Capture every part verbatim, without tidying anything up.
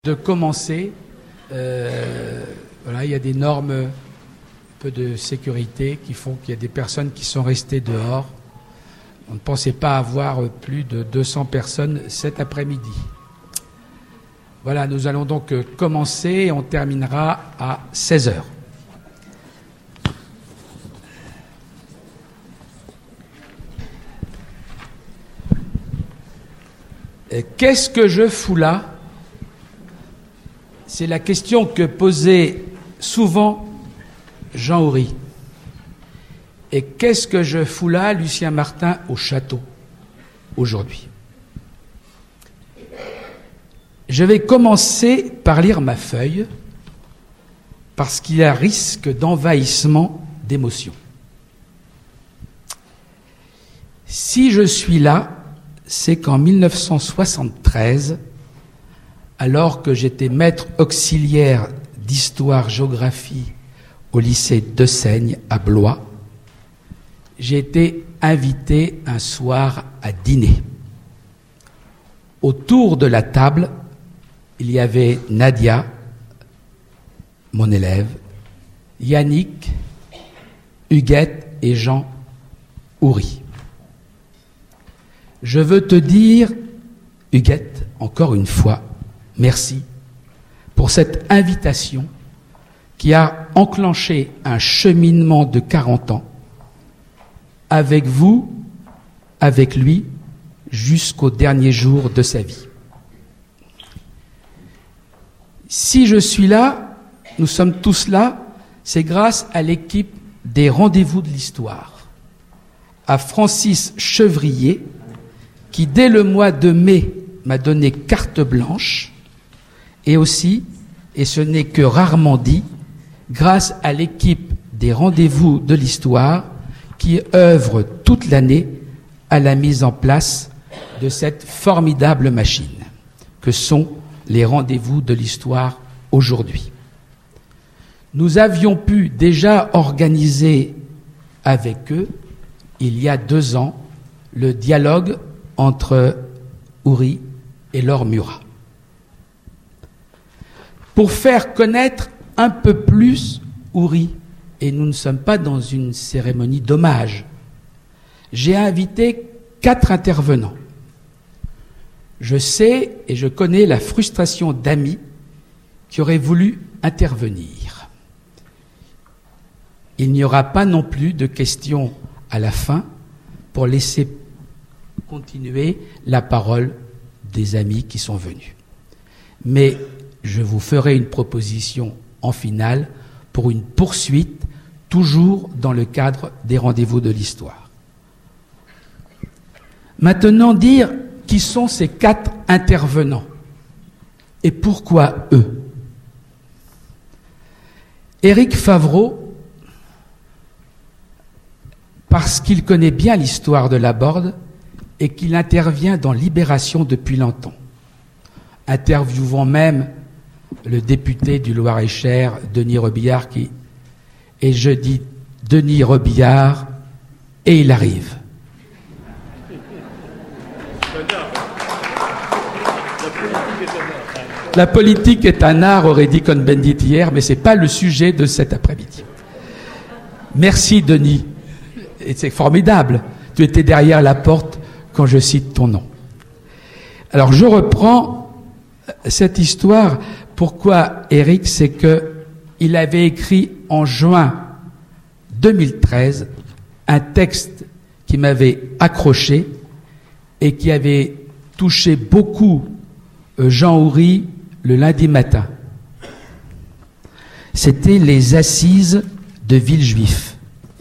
De commencer, euh, voilà, il y a des normes, un peu de sécurité qui font qu'il y a des personnes qui sont restées dehors. On ne pensait pas avoir plus de deux cents personnes cet après-midi. Voilà, nous allons donc commencer et on terminera à seize heures. Et qu'est-ce que je fous là ? C'est la question que posait souvent Jean Houry. Et qu'est-ce que je fous là, Lucien Martin, au château, aujourd'hui ? Je vais commencer par lire ma feuille, parce qu'il y a risque d'envahissement d'émotions. Si je suis là, c'est qu'en mille neuf cent soixante-treize, alors que j'étais maître auxiliaire d'histoire-géographie au lycée de Seigne à Blois, j'ai été invité un soir à dîner. Autour de la table, il y avait Nadia, mon élève, Yannick, Huguette et Jean Houry. Je veux te dire, Huguette, encore une fois, merci pour cette invitation qui a enclenché un cheminement de quarante ans avec vous, avec lui, jusqu'au dernier jour de sa vie. Si je suis là, nous sommes tous là, c'est grâce à l'équipe des Rendez-vous de l'Histoire, à Francis Chevrier, qui dès le mois de mai m'a donné carte blanche, et aussi, et ce n'est que rarement dit, grâce à l'équipe des Rendez-vous de l'Histoire qui œuvre toute l'année à la mise en place de cette formidable machine que sont les Rendez-vous de l'Histoire aujourd'hui. Nous avions pu déjà organiser avec eux, il y a deux ans, le dialogue entre Houry et Laure Murat. Pour faire connaître un peu plus Houry, et nous ne sommes pas dans une cérémonie d'hommage, j'ai invité quatre intervenants. Je sais et je connais la frustration d'amis qui auraient voulu intervenir. Il n'y aura pas non plus de questions à la fin pour laisser continuer la parole des amis qui sont venus. Mais je vous ferai une proposition en finale pour une poursuite, toujours dans le cadre des Rendez-vous de l'Histoire. Maintenant, dire qui sont ces quatre intervenants et pourquoi eux. Éric Favreau, parce qu'il connaît bien l'histoire de la Borde et qu'il intervient dans Libération depuis longtemps, interviewant même le député du Loir-et-Cher, Denis Robillard, qui, et je dis Denis Robillard, et il arrive. La politique est un art, aurait dit Cohn-Bendit hier, mais ce n'est pas le sujet de cet après-midi. Merci Denis, et c'est formidable, tu étais derrière la porte quand je cite ton nom. Alors je reprends cette histoire. Pourquoi Éric ? C'est qu'il avait écrit en juin deux mille treize un texte qui m'avait accroché et qui avait touché beaucoup Jean Houry le lundi matin. C'était les assises de Villejuif.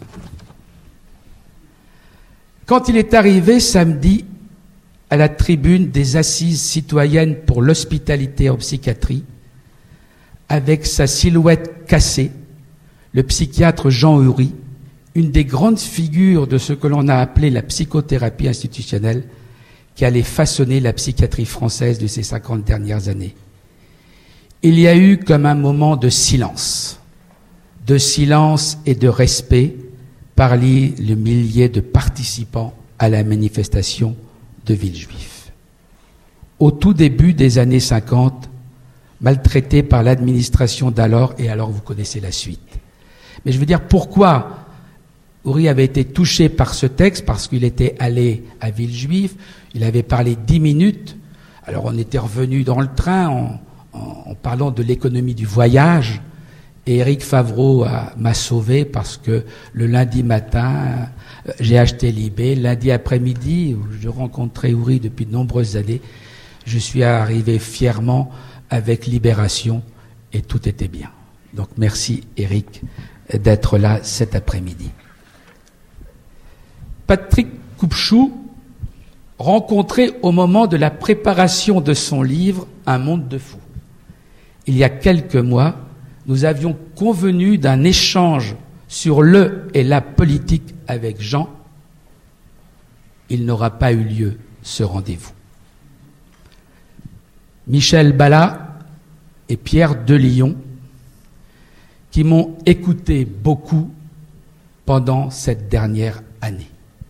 Quand il est arrivé samedi à la tribune des assises citoyennes pour l'hospitalité en psychiatrie, avec sa silhouette cassée, le psychiatre Jean Houry, une des grandes figures de ce que l'on a appelé la psychothérapie institutionnelle, qui allait façonner la psychiatrie française de ces cinquante dernières années. Il y a eu comme un moment de silence, de silence et de respect parmi le millier de participants à la manifestation de Villejuif. Au tout début des années cinquante, maltraité par l'administration d'alors, et alors vous connaissez la suite. Mais je veux dire, pourquoi Houry avait été touché par ce texte? Parce qu'il était allé à Villejuif, il avait parlé dix minutes, alors on était revenu dans le train en, en, en parlant de l'économie du voyage, et Éric Favreau m'a sauvé parce que le lundi matin, j'ai acheté Libé, lundi après-midi, où je rencontrais Houry depuis de nombreuses années, je suis arrivé fièrement avec Libération, et tout était bien. Donc merci Éric d'être là cet après-midi. Patrick Coupechoux, rencontré au moment de la préparation de son livre « Un monde de fous ». Il y a quelques mois, nous avions convenu d'un échange sur le et la politique avec Jean. Il n'aura pas eu lieu, ce rendez-vous. Michel Bala et Pierre Delillon, qui m'ont écouté beaucoup pendant cette dernière année.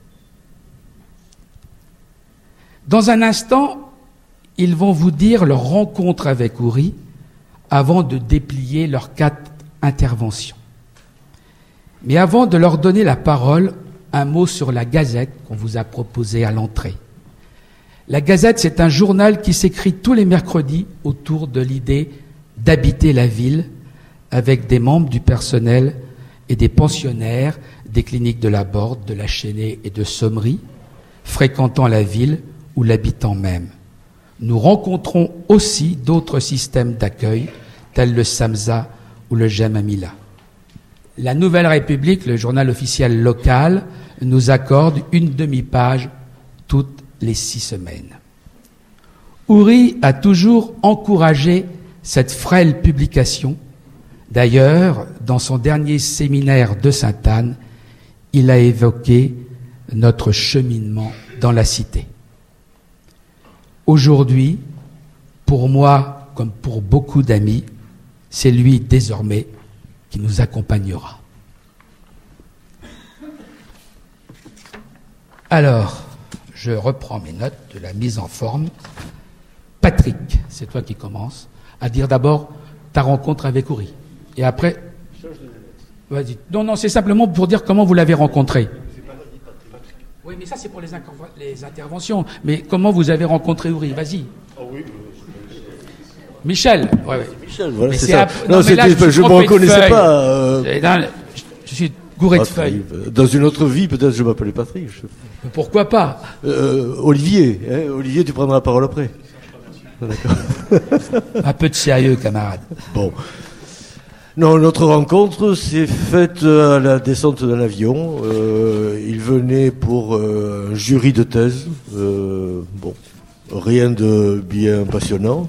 Dans un instant, ils vont vous dire leur rencontre avec Houry avant de déplier leurs quatre interventions. Mais avant de leur donner la parole, un mot sur la Gazette qu'on vous a proposée à l'entrée. La Gazette, c'est un journal qui s'écrit tous les mercredis autour de l'idée d'habiter la ville avec des membres du personnel et des pensionnaires des cliniques de la Borde, de la Chênaie et de Sommery, fréquentant la ville ou l'habitant même. Nous rencontrons aussi d'autres systèmes d'accueil, tels le SAMSA ou le Jamamila. La Nouvelle République, le journal officiel local, nous accorde une demi-page toutes les six semaines. Houry a toujours encouragé cette frêle publication. D'ailleurs, dans son dernier séminaire de Sainte-Anne, il a évoqué notre cheminement dans la cité. Aujourd'hui, pour moi, comme pour beaucoup d'amis, c'est lui désormais qui nous accompagnera. Alors, je reprends mes notes de la mise en forme. Patrick, c'est toi qui commences, à dire d'abord ta rencontre avec Houry. Et après... Vas-y. Non, non, c'est simplement pour dire comment vous l'avez rencontré. Oui, mais ça, c'est pour les, les interventions. Mais comment vous avez rencontré Houry? Vas-y. Ah oui. Michel. Ouais, ouais. Michel, voilà, mais c'est ça. À... Non, non là, je ne me reconnaissais pas. Euh... Dans... Je suis gouré de Patrick. feuilles. Dans une autre vie, peut-être je m'appelais Patrick. Je... Pourquoi pas euh, Olivier. Hein, Olivier, tu prendras la parole après. D'accord. Un peu de sérieux, camarade. Bon. Non, notre rencontre s'est faite à la descente d'un avion. Euh, il venait pour euh, un jury de thèse. Euh, bon, rien de bien passionnant.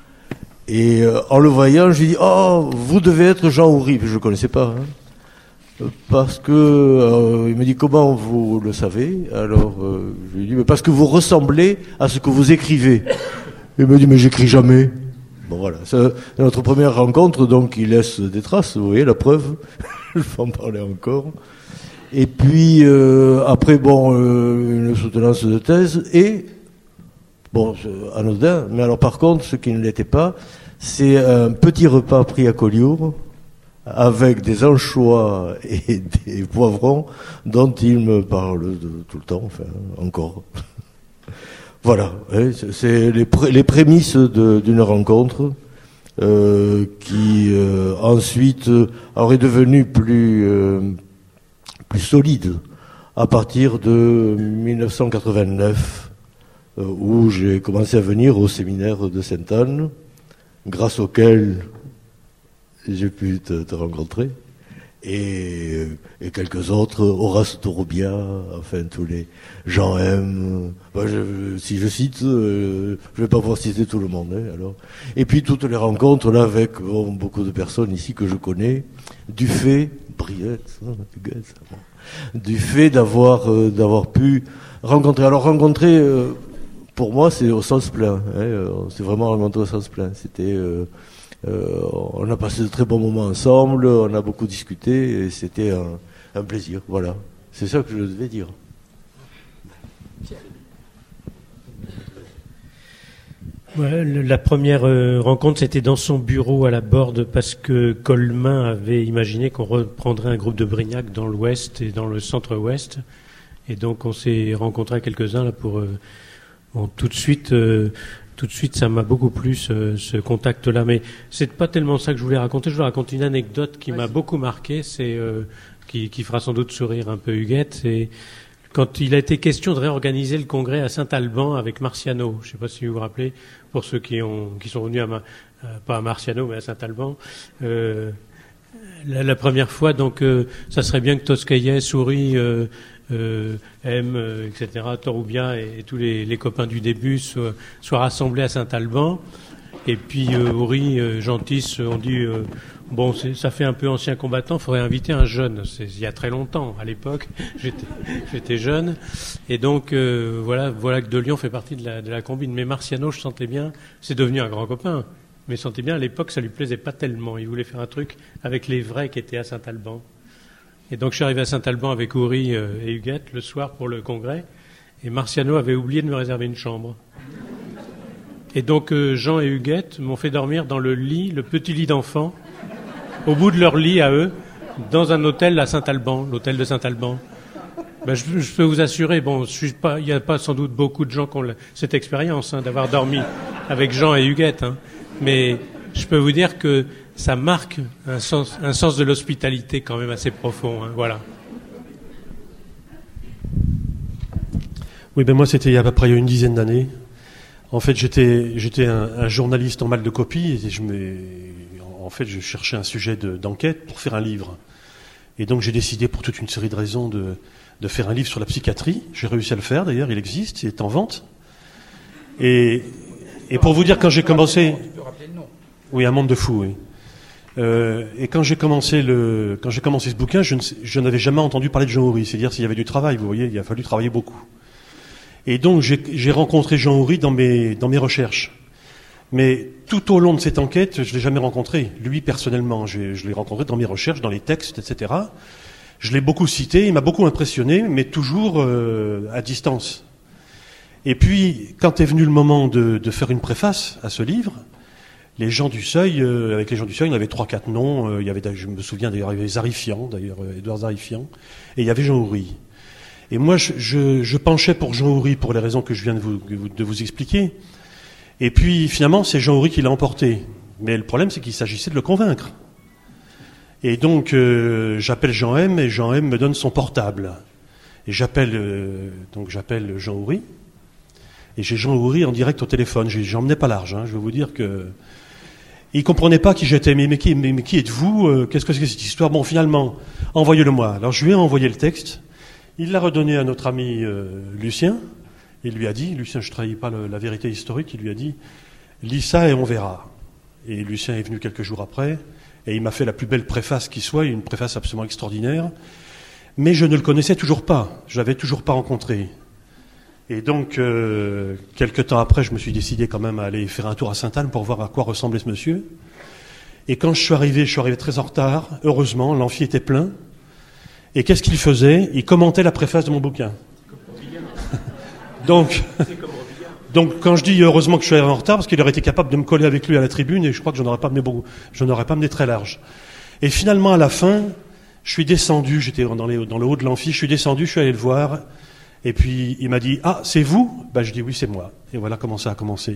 Et euh, en le voyant, j'ai dit « Oh, vous devez être Jean Houry ». Je ne connaissais pas. Hein, parce que, euh, il me dit « Comment vous le savez ?» Alors, euh, je lui ai dit « Parce que vous ressemblez à ce que vous écrivez ». Il me dit « Mais j'écris jamais ». Bon voilà, c'est notre première rencontre, donc il laisse des traces, vous voyez, la preuve, je vais en parler encore. Et puis, euh, après, bon, euh, une soutenance de thèse, et, bon, anodin, mais alors par contre, ce qui ne l'était pas, c'est un petit repas pris à Collioure, avec des anchois et des poivrons, dont il me parle de, tout le temps, enfin, encore. Voilà, c'est les, pré les prémices d'une rencontre euh, qui euh, ensuite aurait devenu plus, euh, plus solide à partir de mille neuf cent quatre-vingt-neuf, euh, où j'ai commencé à venir au séminaire de Sainte-Anne, grâce auquel j'ai pu te, te rencontrer. Et, et quelques autres, Horace Torobia, enfin tous les Jean M. Ben je, si je cite, euh, je vais pas pouvoir citer tout le monde. Hein, alors. Et puis toutes les rencontres là avec bon, beaucoup de personnes ici que je connais, du fait, Briette, hein, du fait d'avoir euh, d'avoir pu rencontrer. Alors rencontrer, euh, pour moi, c'est au sens plein. Hein, c'est vraiment rencontrer au sens plein. C'était euh, Euh, on a passé de très bons moments ensemble, on a beaucoup discuté et c'était un, un plaisir. Voilà, c'est ça que je devais dire. Ouais, la première euh, rencontre, c'était dans son bureau à la Borde, parce que Colmain avait imaginé qu'on reprendrait un groupe de Brignac dans l'ouest et dans le centre-ouest. Et donc on s'est rencontrés à quelques-uns là pour... Euh, bon, tout de suite... Euh, Tout de suite, ça m'a beaucoup plu, ce, ce contact-là. Mais c'est pas tellement ça que je voulais raconter. Je voulais raconter une anecdote qui m'a beaucoup marqué, c'est euh, qui, qui fera sans doute sourire un peu Huguette. C'est quand il a été question de réorganiser le congrès à Saint-Alban avec Marciano. Je ne sais pas si vous vous rappelez, pour ceux qui ont qui sont venus à Ma, euh, pas à Marciano mais à Saint-Alban. Euh, la, la première fois, donc, euh, ça serait bien que Toscaïet, Souris, euh, Euh, M, euh, et cetera, Torroubia et, et tous les, les copains du début soient, soient rassemblés à Saint-Alban. Et puis euh, Houry, euh, Gentis ont dit euh, bon, c'est, ça fait un peu ancien combattant, il faudrait inviter un jeune. C'est il y a très longtemps, à l'époque, j'étais, j'étais jeune. Et donc euh, voilà, voilà que De Lyon fait partie de la, de la combine. Mais Marciano, je sentais bien, c'est devenu un grand copain. Mais je sentais bien, à l'époque, ça lui plaisait pas tellement. Il voulait faire un truc avec les vrais qui étaient à Saint-Alban. Et donc je suis arrivé à Saint-Alban avec Houry et Huguette le soir pour le congrès, et Marciano avait oublié de me réserver une chambre. Et donc euh, Jean et Huguette m'ont fait dormir dans le lit, le petit lit d'enfant, au bout de leur lit à eux, dans un hôtel à Saint-Alban, l'hôtel de Saint-Alban. Ben, je, je peux vous assurer, bon, je suis pas, il n'y a pas sans doute beaucoup de gens qui ont cette expérience hein, d'avoir dormi avec Jean et Huguette, hein, mais je peux vous dire que ça marque un sens, un sens de l'hospitalité quand même assez profond. Hein, voilà. Oui, ben moi c'était il y a à peu près une dizaine d'années. En fait, j'étais j'étais un, un journaliste en mal de copie et je me, en fait, je cherchais un sujet de, d'enquête pour faire un livre. Et donc j'ai décidé, pour toute une série de raisons, de, de faire un livre sur la psychiatrie. J'ai réussi à le faire. D'ailleurs, il existe, il est en vente. Et, et pour vous dire, quand j'ai commencé, Tu peux rappeler le nom. Oui, Un monde de fous. Oui. Euh, et quand j'ai commencé le, quand j'ai commencé ce bouquin, je, ne, je n'avais jamais entendu parler de Jean Houry. C'est-à-dire s'il y avait du travail, vous voyez, il a fallu travailler beaucoup. Et donc j'ai, j'ai rencontré Jean Houry dans mes, dans mes recherches. Mais tout au long de cette enquête, je l'ai jamais rencontré. Lui personnellement, j'ai, je l'ai rencontré dans mes recherches, dans les textes, et cetera. Je l'ai beaucoup cité, il m'a beaucoup impressionné, mais toujours euh, à distance. Et puis, quand est venu le moment de, de faire une préface à ce livre, les gens du Seuil, euh, avec les gens du Seuil, il y avait trois, quatre noms. Euh, il y avait, je me souviens d'ailleurs, il y avait Zarifian, d'ailleurs, euh, Édouard Zarifian, et il y avait Jean Houry. Et moi, je, je, je penchais pour Jean Houry pour les raisons que je viens de vous, de vous expliquer. Et puis, finalement, c'est Jean Houry qui l'a emporté. Mais le problème, c'est qu'il s'agissait de le convaincre. Et donc, euh, j'appelle Jean M, et Jean M me donne son portable. Et j'appelle, euh, donc j'appelle Jean Houry. Et j'ai Jean Houry en direct au téléphone. J'en menais pas large, hein. Je vais vous dire que... Il comprenait pas qui j'étais. Mais, mais, qui, mais, mais qui êtes-vous euh, Qu'est-ce que c'est que cette histoire? Bon, finalement, envoyez-le-moi. Alors, je lui ai envoyé le texte. Il l'a redonné à notre ami euh, Lucien. Il lui a dit, Lucien, je ne trahis pas le, la vérité historique, il lui a dit, lis ça et on verra. Et Lucien est venu quelques jours après, et il m'a fait la plus belle préface qui soit, une préface absolument extraordinaire. Mais je ne le connaissais toujours pas. Je l'avais toujours pas rencontré. Et donc, euh, quelques temps après, je me suis décidé quand même à aller faire un tour à Sainte-Anne pour voir à quoi ressemblait ce monsieur. Et quand je suis arrivé, je suis arrivé très en retard. Heureusement, l'amphi était plein. Et qu'est-ce qu'il faisait? Il commentait la préface de mon bouquin. donc, donc, quand je dis heureusement que je suis arrivé en retard, parce qu'il aurait été capable de me coller avec lui à la tribune, et je crois que je n'aurais pas mené beaucoup, je n'aurais pas mené très large. Et finalement, à la fin, je suis descendu. J'étais dans, les, dans le haut de l'amphi. Je suis descendu. Je suis allé le voir. Et puis, il m'a dit, ah, c'est vous? Ben, je dis, oui, c'est moi. Et voilà comment ça a commencé.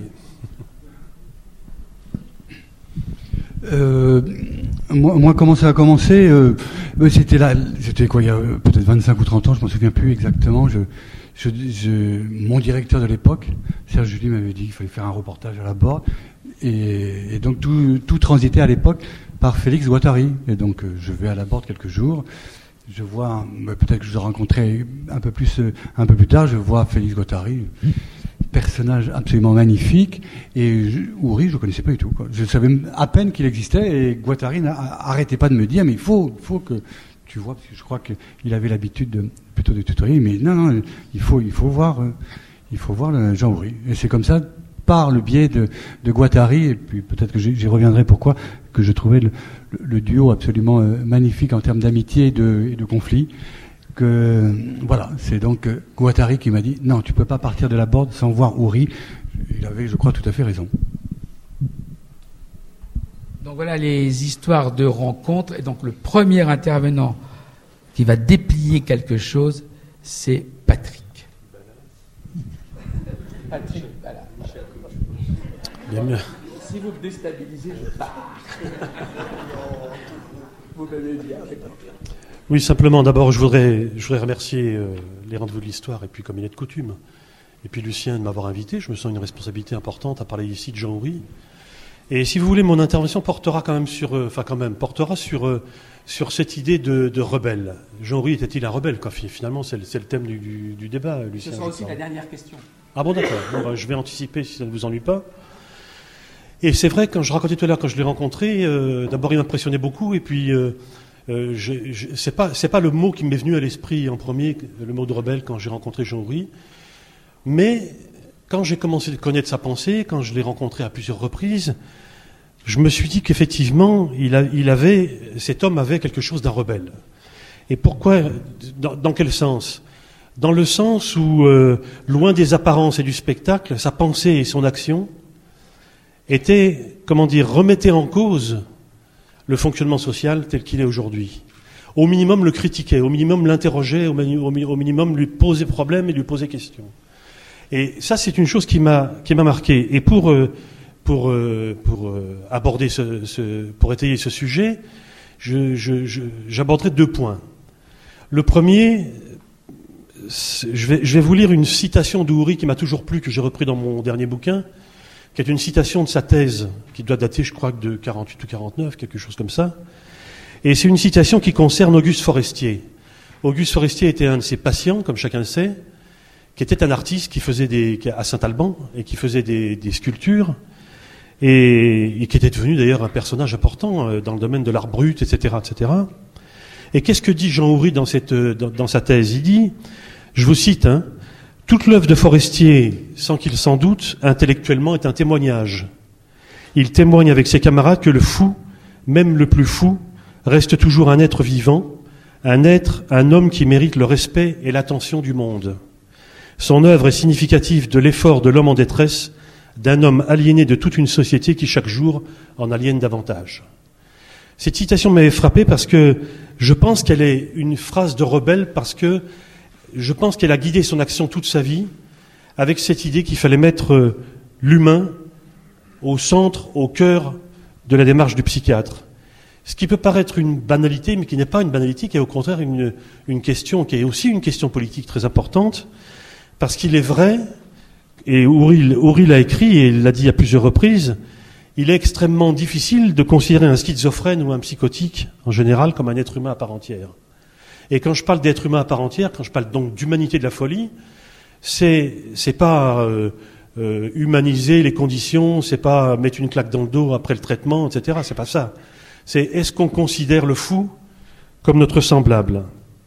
Euh, moi, moi, comment ça a commencé euh, C'était là, c'était quoi, il y a euh, peut-être vingt-cinq ou trente ans, je m'en souviens plus exactement. Je, je, je, mon directeur de l'époque, Serge Julie, m'avait dit qu'il fallait faire un reportage à la Borde. Et, et donc, tout, tout transitait à l'époque par Félix Guattari. Et donc, euh, je vais à la Borde quelques jours. Je vois, peut-être que je le rencontrerai un peu plus, un peu plus tard, je vois Félix Guattari, personnage absolument magnifique, et Houry, je ne connaissais pas du tout, quoi. Je savais à peine qu'il existait, et Guattari n'arrêtait pas de me dire, mais il faut, il faut que tu vois, parce que je crois qu'il avait l'habitude de, plutôt de tutoyer, mais non, non, il faut, il faut voir, il faut voir le Jean Houry. Et c'est comme ça, par le biais de, de Guattari, et puis peut-être que j'y reviendrai pourquoi, que je trouvais le, le, le duo absolument euh, magnifique en termes d'amitié et de, et de conflit. Que euh, voilà, c'est donc euh, Guattari qui m'a dit non, tu peux pas partir de la Borde sans voir Houry. il avait, je crois, tout à fait raison. Donc voilà les histoires de rencontres. Et donc le premier intervenant qui va déplier quelque chose, c'est Patrick. Patrick, voilà. Bien, bien. Si vous me déstabilisez, je pars. Vous m'avez bien. Oui, simplement, d'abord, je voudrais, je voudrais remercier euh, les Rendez-vous de l'Histoire, et puis comme il est de coutume, et puis Lucien de m'avoir invité. Je me sens une responsabilité importante à parler ici de Jean Houry. Et si vous voulez, mon intervention portera quand même sur, euh, enfin quand même, portera sur, euh, sur cette idée de, de rebelle. Jean Houry était-il un rebelle, quoi? Finalement, c'est le, c'est le thème du, du, du débat, Lucien. Ce sera aussi la dernière question. Ah bon, d'accord. Bon, ben, je vais anticiper si ça ne vous ennuie pas. Et c'est vrai, quand je racontais tout à l'heure, quand je l'ai rencontré, euh, d'abord il m'impressionnait beaucoup, et puis euh, euh, je, je, c'est pas, c'est pas le mot qui m'est venu à l'esprit en premier, le mot de rebelle, quand j'ai rencontré Jean Houry. Mais quand j'ai commencé à connaître sa pensée, quand je l'ai rencontré à plusieurs reprises, je me suis dit qu'effectivement, il, a, il avait, cet homme avait quelque chose d'un rebelle. Et pourquoi? Dans, dans quel sens? Dans le sens où, euh, loin des apparences et du spectacle, sa pensée et son action était, comment dire, remettait en cause le fonctionnement social tel qu'il est aujourd'hui. Au minimum le critiquait, au minimum l'interrogeait, au, mani- au minimum lui posait problème et lui posait question. Et ça, c'est une chose qui m'a qui m'a marqué. Et pour euh, pour euh, pour euh, aborder ce, ce pour étayer ce sujet, je, je, je, j'aborderai deux points. Le premier, je vais je vais vous lire une citation d'Houry qui m'a toujours plu, que j'ai repris dans mon dernier bouquin, qui est une citation de sa thèse, qui doit dater, je crois, de quarante-huit ou quarante-neuf, quelque chose comme ça. Et c'est une citation qui concerne Auguste Forestier. Auguste Forestier était un de ses patients, comme chacun le sait, qui était un artiste qui faisait des, à Saint-Alban, et qui faisait des, des sculptures, et, et qui était devenu d'ailleurs un personnage important dans le domaine de l'art brut, et cetera, et cetera. Et qu'est-ce que dit Jean Houry dans, cette, dans, dans sa thèse? Il dit, je vous cite, hein, « Toute l'œuvre de Forestier, sans qu'il s'en doute, intellectuellement est un témoignage. Il témoigne avec ses camarades que le fou, même le plus fou, reste toujours un être vivant, un être, un homme qui mérite le respect et l'attention du monde. Son œuvre est significative de l'effort de l'homme en détresse, d'un homme aliéné de toute une société qui chaque jour en aliène davantage. » Cette citation m'avait frappé parce que je pense qu'elle est une phrase de rebelle, parce que je pense qu'elle a guidé son action toute sa vie avec cette idée qu'il fallait mettre l'humain au centre, au cœur de la démarche du psychiatre. Ce qui peut paraître une banalité, mais qui n'est pas une banalité, qui est au contraire une, une question, qui est aussi une question politique très importante, parce qu'il est vrai, et Houry, Houry l'a écrit et il l'a dit à plusieurs reprises, il est extrêmement difficile de considérer un schizophrène ou un psychotique, en général, comme un être humain à part entière. Et quand je parle d'être humain à part entière, quand je parle donc d'humanité de la folie, c'est, c'est pas euh, euh, humaniser les conditions, c'est pas mettre une claque dans le dos après le traitement, et cetera. C'est pas ça. C'est est-ce qu'on considère le fou comme notre semblable?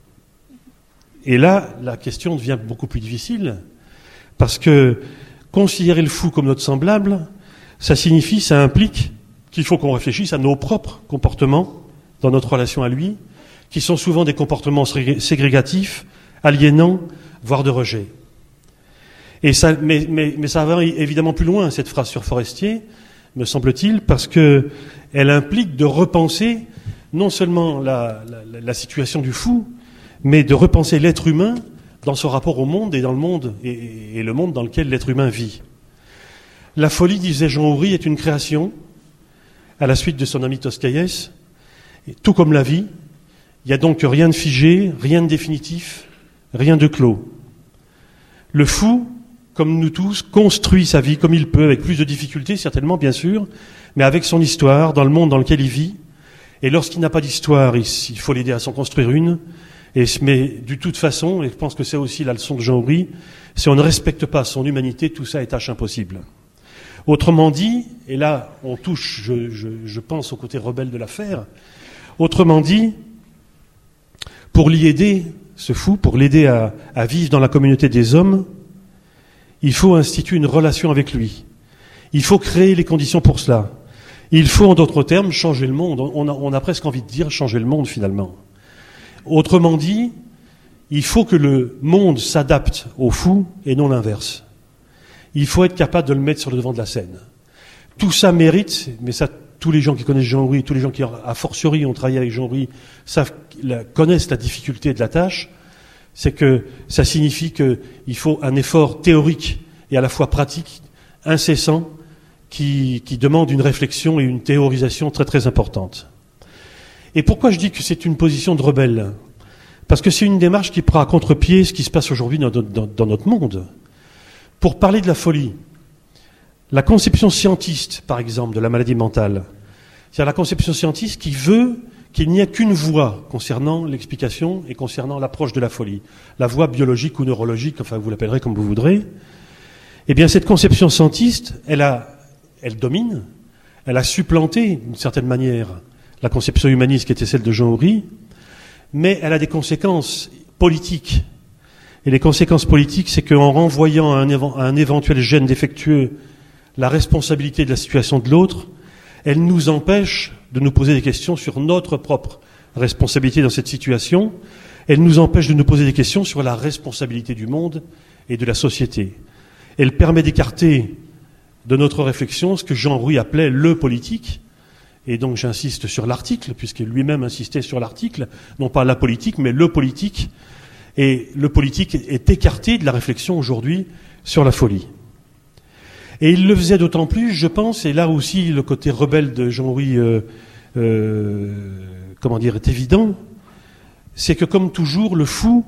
Et là, la question devient beaucoup plus difficile, parce que considérer le fou comme notre semblable, ça signifie, ça implique qu'il faut qu'on réfléchisse à nos propres comportements dans notre relation à lui, qui sont souvent des comportements ségrégatifs, aliénants, voire de rejet. Et ça, mais, mais, mais ça va évidemment plus loin, cette phrase sur Forestier, me semble-t-il, parce que elle implique de repenser non seulement la, la, la situation du fou, mais de repenser l'être humain dans son rapport au monde et dans le monde et, et le monde dans lequel l'être humain vit. La folie, disait Jean Houry, est une création, à la suite de son ami Toscaïès, et tout comme la vie. Il n'y a donc rien de figé, rien de définitif, rien de clos. Le fou, comme nous tous, construit sa vie comme il peut, avec plus de difficultés, certainement, bien sûr, mais avec son histoire, dans le monde dans lequel il vit. Et lorsqu'il n'a pas d'histoire, il faut l'aider à s'en construire une. Et, mais de toute façon, et je pense que c'est aussi la leçon de Jean Houry, si on ne respecte pas son humanité, tout ça est tâche impossible. Autrement dit, et là on touche, je, je, je pense, au côté rebelle de l'affaire, autrement dit, pour l'y aider, ce fou, pour l'aider à, à vivre dans la communauté des hommes, il faut instituer une relation avec lui. Il faut créer les conditions pour cela. Il faut, en d'autres termes, changer le monde. On a, on a presque envie de dire changer le monde, finalement. Autrement dit, il faut que le monde s'adapte au fou et non l'inverse. il faut être capable de le mettre sur le devant de la scène. Tout ça mérite, mais ça, tous les gens qui connaissent Jean-Houry, tous les gens qui, a fortiori, ont travaillé avec Jean-Houry, savent, la, connaissent la difficulté de la tâche, c'est que ça signifie qu'il faut un effort théorique et à la fois pratique, incessant, qui, qui demande une réflexion et une théorisation très très importante. Et pourquoi je dis que c'est une position de rebelle ? Parce que c'est une démarche qui prend à contre-pied ce qui se passe aujourd'hui dans, dans, dans notre monde. Pour parler de la folie, la conception scientiste, par exemple, de la maladie mentale, c'est la conception scientiste qui veut qu'il n'y ait qu'une voie concernant l'explication et concernant l'approche de la folie. La voie biologique ou neurologique, enfin vous l'appellerez comme vous voudrez. Eh bien cette conception scientiste, elle, a, elle domine, elle a supplanté d'une certaine manière la conception humaniste qui était celle de Jean-Houry, mais elle a des conséquences politiques. Et les conséquences politiques, c'est qu'en renvoyant à un, à un éventuel gène défectueux la responsabilité de la situation de l'autre, elle nous empêche de nous poser des questions sur notre propre responsabilité dans cette situation. Elle nous empêche de nous poser des questions sur la responsabilité du monde et de la société. Elle permet d'écarter de notre réflexion ce que Jean-Houry appelait le politique. Et donc j'insiste sur l'article, puisqu'il lui-même insistait sur l'article, non pas la politique, mais le politique. Et le politique est écarté de la réflexion aujourd'hui sur la folie. Et il le faisait d'autant plus, je pense, et là aussi le côté rebelle de Jean-Houry, euh, euh, comment dire, est évident, c'est que comme toujours, le fou,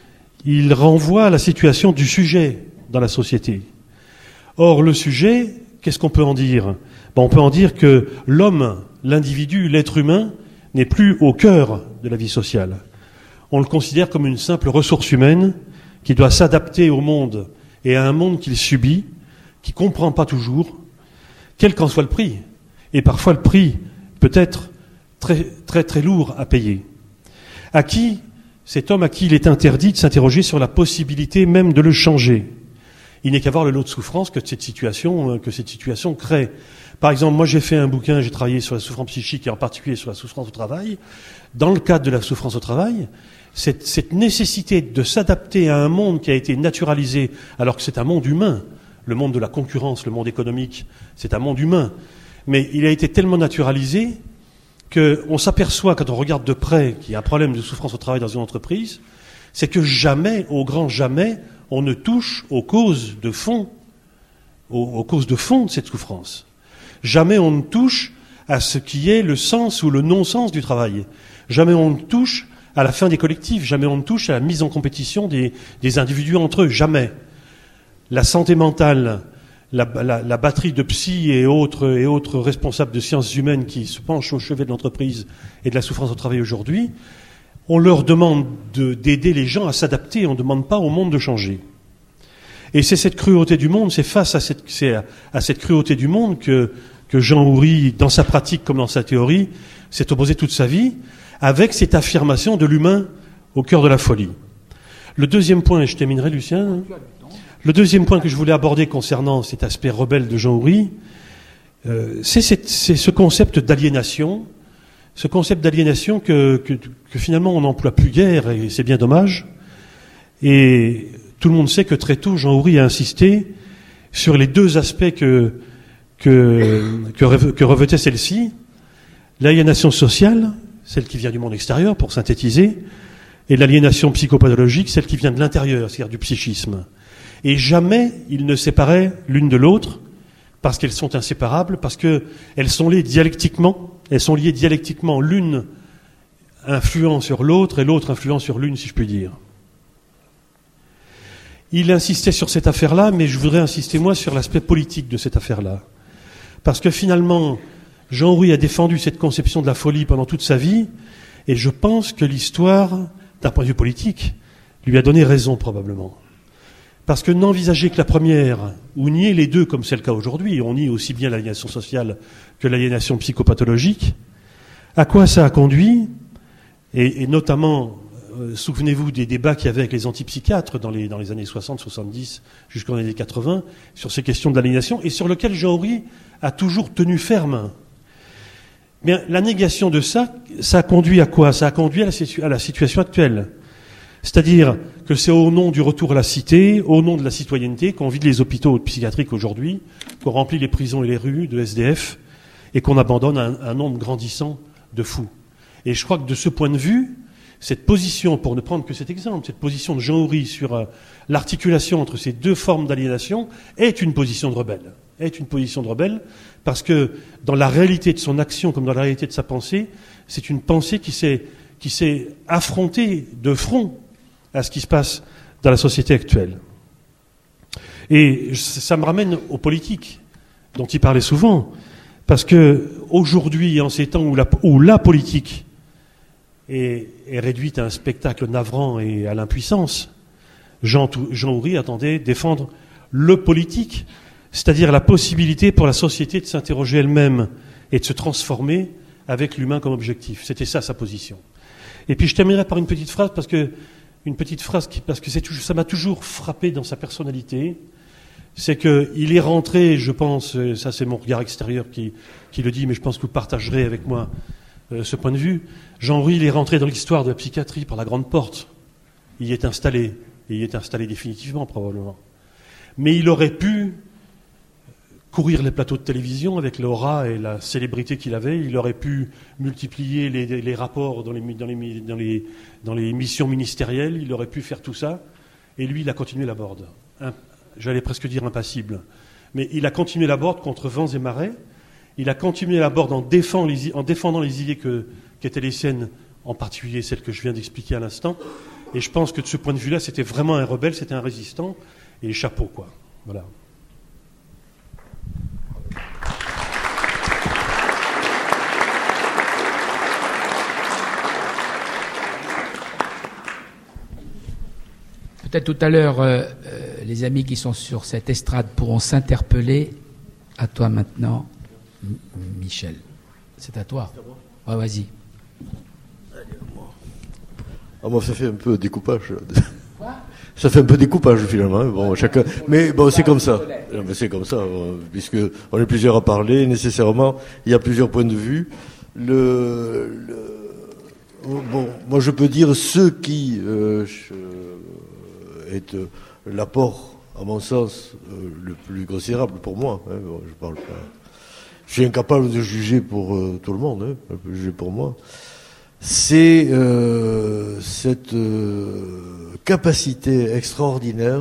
il renvoie à la situation du sujet dans la société. Or, le sujet, qu'est-ce qu'on peut en dire ? Ben, on peut en dire que l'homme, l'individu, l'être humain, n'est plus au cœur de la vie sociale. On le considère comme une simple ressource humaine qui doit s'adapter au monde et à un monde qu'il subit, qui ne comprend pas toujours, quel qu'en soit le prix. Et parfois le prix peut être très très très lourd à payer. À qui, cet homme à qui il est interdit de s'interroger sur la possibilité même de le changer. Il n'est qu'à voir le lot de souffrance que cette situation, que cette situation crée. Par exemple, moi j'ai fait un bouquin, j'ai travaillé sur la souffrance psychique et en particulier sur la souffrance au travail. Dans le cadre de la souffrance au travail, cette, cette nécessité de s'adapter à un monde qui a été naturalisé, alors que c'est un monde humain, le monde de la concurrence, le monde économique, c'est un monde humain. Mais il a été tellement naturalisé qu'on s'aperçoit, quand on regarde de près, qu'il y a un problème de souffrance au travail dans une entreprise, c'est que jamais, au grand jamais, on ne touche aux causes de fond, aux, aux causes de fond de cette souffrance. Jamais on ne touche à ce qui est le sens ou le non-sens du travail. Jamais on ne touche à la fin des collectifs. Jamais on ne touche à la mise en compétition des, des individus entre eux. Jamais. La santé mentale, la, la, la batterie de psy et autres, et autres responsables de sciences humaines qui se penchent au chevet de l'entreprise et de la souffrance au travail aujourd'hui, on leur demande de, d'aider les gens à s'adapter, on ne demande pas au monde de changer. Et c'est cette cruauté du monde, c'est face à cette, c'est à, à cette cruauté du monde que, que Jean-Houry, dans sa pratique comme dans sa théorie, s'est opposé toute sa vie, avec cette affirmation de l'humain au cœur de la folie. Le deuxième point, et je terminerai, Lucien, le deuxième point que je voulais aborder concernant cet aspect rebelle de Jean-Houry, euh, c'est, cette, c'est ce concept d'aliénation, ce concept d'aliénation que, que, que finalement on n'emploie plus guère, et c'est bien dommage. Et tout le monde sait que très tôt, Jean-Houry a insisté sur les deux aspects que, que, que, que revêtait celle-ci, l'aliénation sociale, celle qui vient du monde extérieur, pour synthétiser, et l'aliénation psychopathologique, celle qui vient de l'intérieur, c'est-à-dire du psychisme. Et jamais ils ne séparaient l'une de l'autre, parce qu'elles sont inséparables, parce qu'elles sont liées dialectiquement, elles sont liées dialectiquement, l'une influant sur l'autre et l'autre influant sur l'une, si je puis dire. Il insistait sur cette affaire-là, mais je voudrais insister moi sur l'aspect politique de cette affaire-là. Parce que finalement, Jean-Houry a défendu cette conception de la folie pendant toute sa vie, et je pense que l'histoire, d'un point de vue politique, lui a donné raison probablement. Parce que n'envisager que la première, ou nier les deux comme c'est le cas aujourd'hui, on nie aussi bien l'aliénation sociale que l'aliénation psychopathologique, à quoi ça a conduit, et, et notamment, euh, souvenez-vous des débats qu'il y avait avec les antipsychiatres dans les, dans les années soixante, soixante-dix, jusqu'aux années quatre-vingts, sur ces questions de l'aliénation, et sur lesquelles Jean-Houry a toujours tenu ferme. Bien, la négation de ça, ça a conduit à quoi ? Ça a conduit à la, situ- à la situation actuelle. C'est-à-dire que c'est au nom du retour à la cité, au nom de la citoyenneté, qu'on vide les hôpitaux psychiatriques aujourd'hui, qu'on remplit les prisons et les rues de S D F, et qu'on abandonne un, un nombre grandissant de fous. Et je crois que de ce point de vue, cette position, pour ne prendre que cet exemple, cette position de Jean Houry sur euh, l'articulation entre ces deux formes d'aliénation est une position de rebelle. Est une position de rebelle, parce que dans la réalité de son action, comme dans la réalité de sa pensée, c'est une pensée qui s'est, qui s'est affrontée de front à ce qui se passe dans la société actuelle. Et ça me ramène aux politiques, dont il parlait souvent, parce que aujourd'hui, en ces temps où la, où la politique est, est réduite à un spectacle navrant et à l'impuissance, Jean, Jean Houry attendait défendre le politique, c'est-à-dire la possibilité pour la société de s'interroger elle-même et de se transformer avec l'humain comme objectif. C'était ça sa position. Et puis je terminerai par une petite phrase, parce que une petite phrase qui, parce que c'est toujours, ça m'a toujours frappé dans sa personnalité. C'est qu'il est rentré, je pense, ça c'est mon regard extérieur qui, qui le dit, mais je pense que vous partagerez avec moi euh, ce point de vue. Jean Houry, il est rentré dans l'histoire de la psychiatrie par la grande porte. Il y est installé, et il y est installé définitivement probablement. Mais il aurait pu courir les plateaux de télévision avec l'aura et la célébrité qu'il avait. Il aurait pu multiplier les, les rapports dans les, dans, les, dans, les, dans les missions ministérielles. Il aurait pu faire tout ça. Et lui, il a continué la bourde. Un, J'allais presque dire impassible. Mais il a continué la bourde contre vents et marées. Il a continué la bourde en, défend les, en défendant les idées que, qu'étaient les siennes, en particulier celles que je viens d'expliquer à l'instant. Et je pense que de ce point de vue-là, c'était vraiment un rebelle, c'était un résistant. Et chapeau, quoi. Voilà. Peut-être tout à l'heure, euh, euh, les amis qui sont sur cette estrade pourront s'interpeller. À toi maintenant, M- Michel. C'est à toi. Ouais, vas-y. Ah, moi, ça fait un peu découpage. Ça fait un peu découpage, finalement. Bon, chacun. Mais bon, c'est comme ça. Mais c'est comme ça, puisque on est plusieurs à parler. Nécessairement, il y a plusieurs points de vue. Le, le... bon, moi, je peux dire ceux qui euh, je... est euh, l'apport, à mon sens, euh, le plus considérable pour moi. Hein, bon, je parle pas. Je suis incapable de juger pour euh, tout le monde, hein, je peux juger pour moi. C'est euh, cette euh, capacité extraordinaire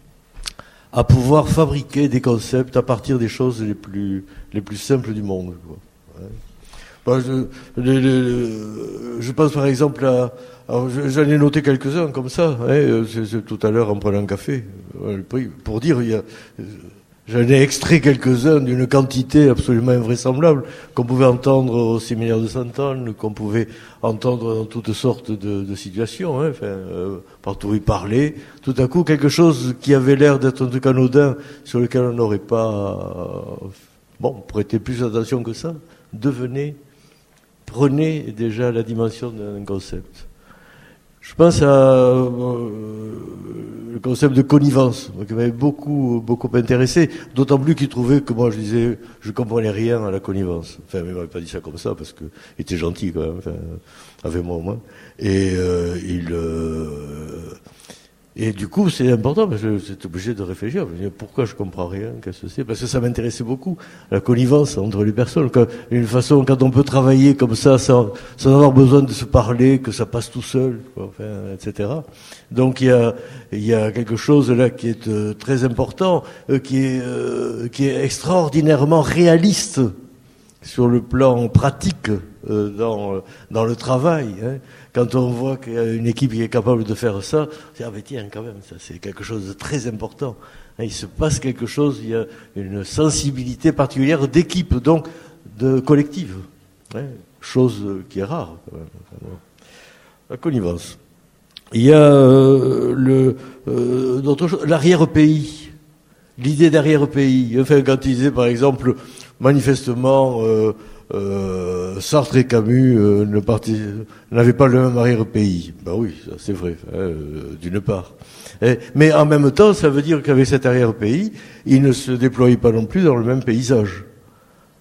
à pouvoir fabriquer des concepts à partir des choses les plus les plus simples du monde. Quoi. Ouais. Bon, je, le, le, je pense par exemple à Alors, j'en ai noté quelques-uns comme ça, hein, c'est, c'est tout à l'heure en prenant un café. Pour dire, il y a, j'en ai extrait quelques-uns d'une quantité absolument invraisemblable qu'on pouvait entendre au séminaire de Sainte-Anne, qu'on pouvait entendre dans toutes sortes de, de situations. Hein, enfin, euh, partout où il parlait, tout à coup quelque chose qui avait l'air d'être un truc anodin, sur lequel on n'aurait pas, euh, bon, prêté plus attention que ça, devenait, prenait déjà la dimension d'un concept. Je pense à euh, le concept de connivence, qui m'avait beaucoup, beaucoup intéressé, d'autant plus qu'il trouvait que moi je disais, je comprenais rien à la connivence. Enfin, il m'avait pas dit ça comme ça, parce qu'il était gentil quand même, enfin, avec moi au moins. Et euh, il... Euh, et du coup, c'est important, parce que j'étais obligé de réfléchir. Je me dis, pourquoi je comprends rien? Qu'est-ce que c'est? Parce que ça m'intéressait beaucoup, la connivence entre les personnes. Une façon, quand on peut travailler comme ça, sans, sans avoir besoin de se parler, que ça passe tout seul, quoi, enfin, et cetera. Donc il y a, il y a quelque chose là qui est euh, très important, euh, qui est, euh, qui est extraordinairement réaliste sur le plan pratique euh, dans, dans le travail. Hein. Quand on voit qu'il y a une équipe qui est capable de faire ça, on se dit, ah ben tiens, quand même, ça c'est quelque chose de très important. Il se passe quelque chose, il y a une sensibilité particulière d'équipe, donc de collective. Hein, chose qui est rare, quand même. La connivence. Il y a euh, le, euh, d'autres choses, l'arrière-pays. L'idée d'arrière-pays. Enfin, quand il disait, par exemple, manifestement... Euh, Euh, Sartre et Camus euh, ne parti... n'avaient pas le même arrière-pays. Ben oui, ça, c'est vrai, hein, euh, d'une part. Et, mais en même temps, ça veut dire qu'avec cet arrière-pays, ils ne se déployaient pas non plus dans le même paysage.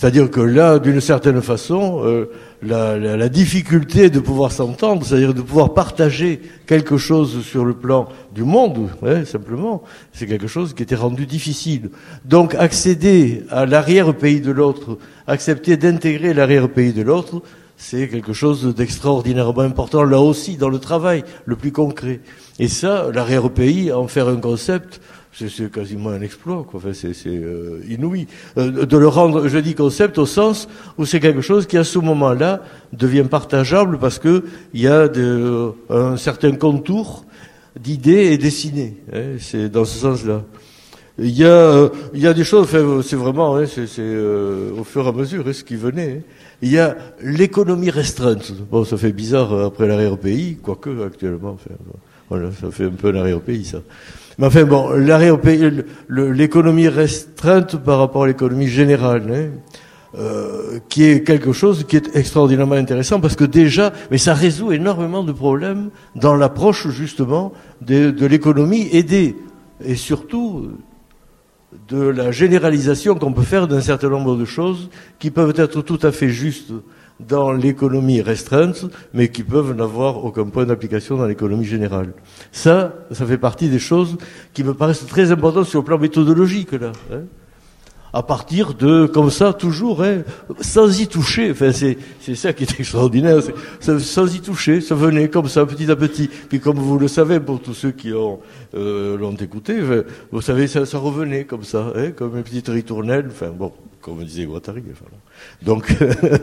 C'est-à-dire que là, d'une certaine façon, euh, la, la, la difficulté de pouvoir s'entendre, c'est-à-dire de pouvoir partager quelque chose sur le plan du monde, ouais, simplement, c'est quelque chose qui était rendu difficile. Donc accéder à l'arrière-pays de l'autre, accepter d'intégrer l'arrière-pays de l'autre, c'est quelque chose d'extraordinairement important, là aussi, dans le travail le plus concret. Et ça, l'arrière-pays, en faire un concept, c'est, c'est quasiment un exploit, quoi. Enfin, c'est, c'est euh, inouï. Euh, de le rendre, je dis concept, au sens où c'est quelque chose qui, à ce moment-là, devient partageable parce que il y a de, un certain contour d'idées et dessinées. Hein, c'est dans ce sens-là. Il y a, euh, il y a des choses, enfin, c'est vraiment, hein, c'est, c'est euh, au fur et à mesure, hein, ce qui venait. Hein. Il y a l'économie restreinte. Bon, ça fait bizarre après l'arrière-pays, quoique actuellement, enfin, voilà, ça fait un peu un arrière-pays, ça. Mais enfin, bon, l'arrière-pays, le, l'économie restreinte par rapport à l'économie générale, hein, euh, qui est quelque chose qui est extraordinairement intéressant parce que déjà, mais ça résout énormément de problèmes dans l'approche justement de, de l'économie et des, et surtout de la généralisation qu'on peut faire d'un certain nombre de choses qui peuvent être tout à fait justes dans l'économie restreinte, mais qui peuvent n'avoir aucun point d'application dans l'économie générale. Ça, ça fait partie des choses qui me paraissent très importantes sur le plan méthodologique, là. Hein. À partir de, comme ça, toujours, hein, sans y toucher. Enfin, c'est, c'est ça qui est extraordinaire. C'est, sans y toucher, ça venait comme ça, petit à petit. Puis comme vous le savez, pour tous ceux qui ont, euh, l'ont écouté, enfin, vous savez, ça, ça revenait comme ça, hein, comme une petite ritournelle. Enfin, bon, comme disait Guattari. Enfin, donc,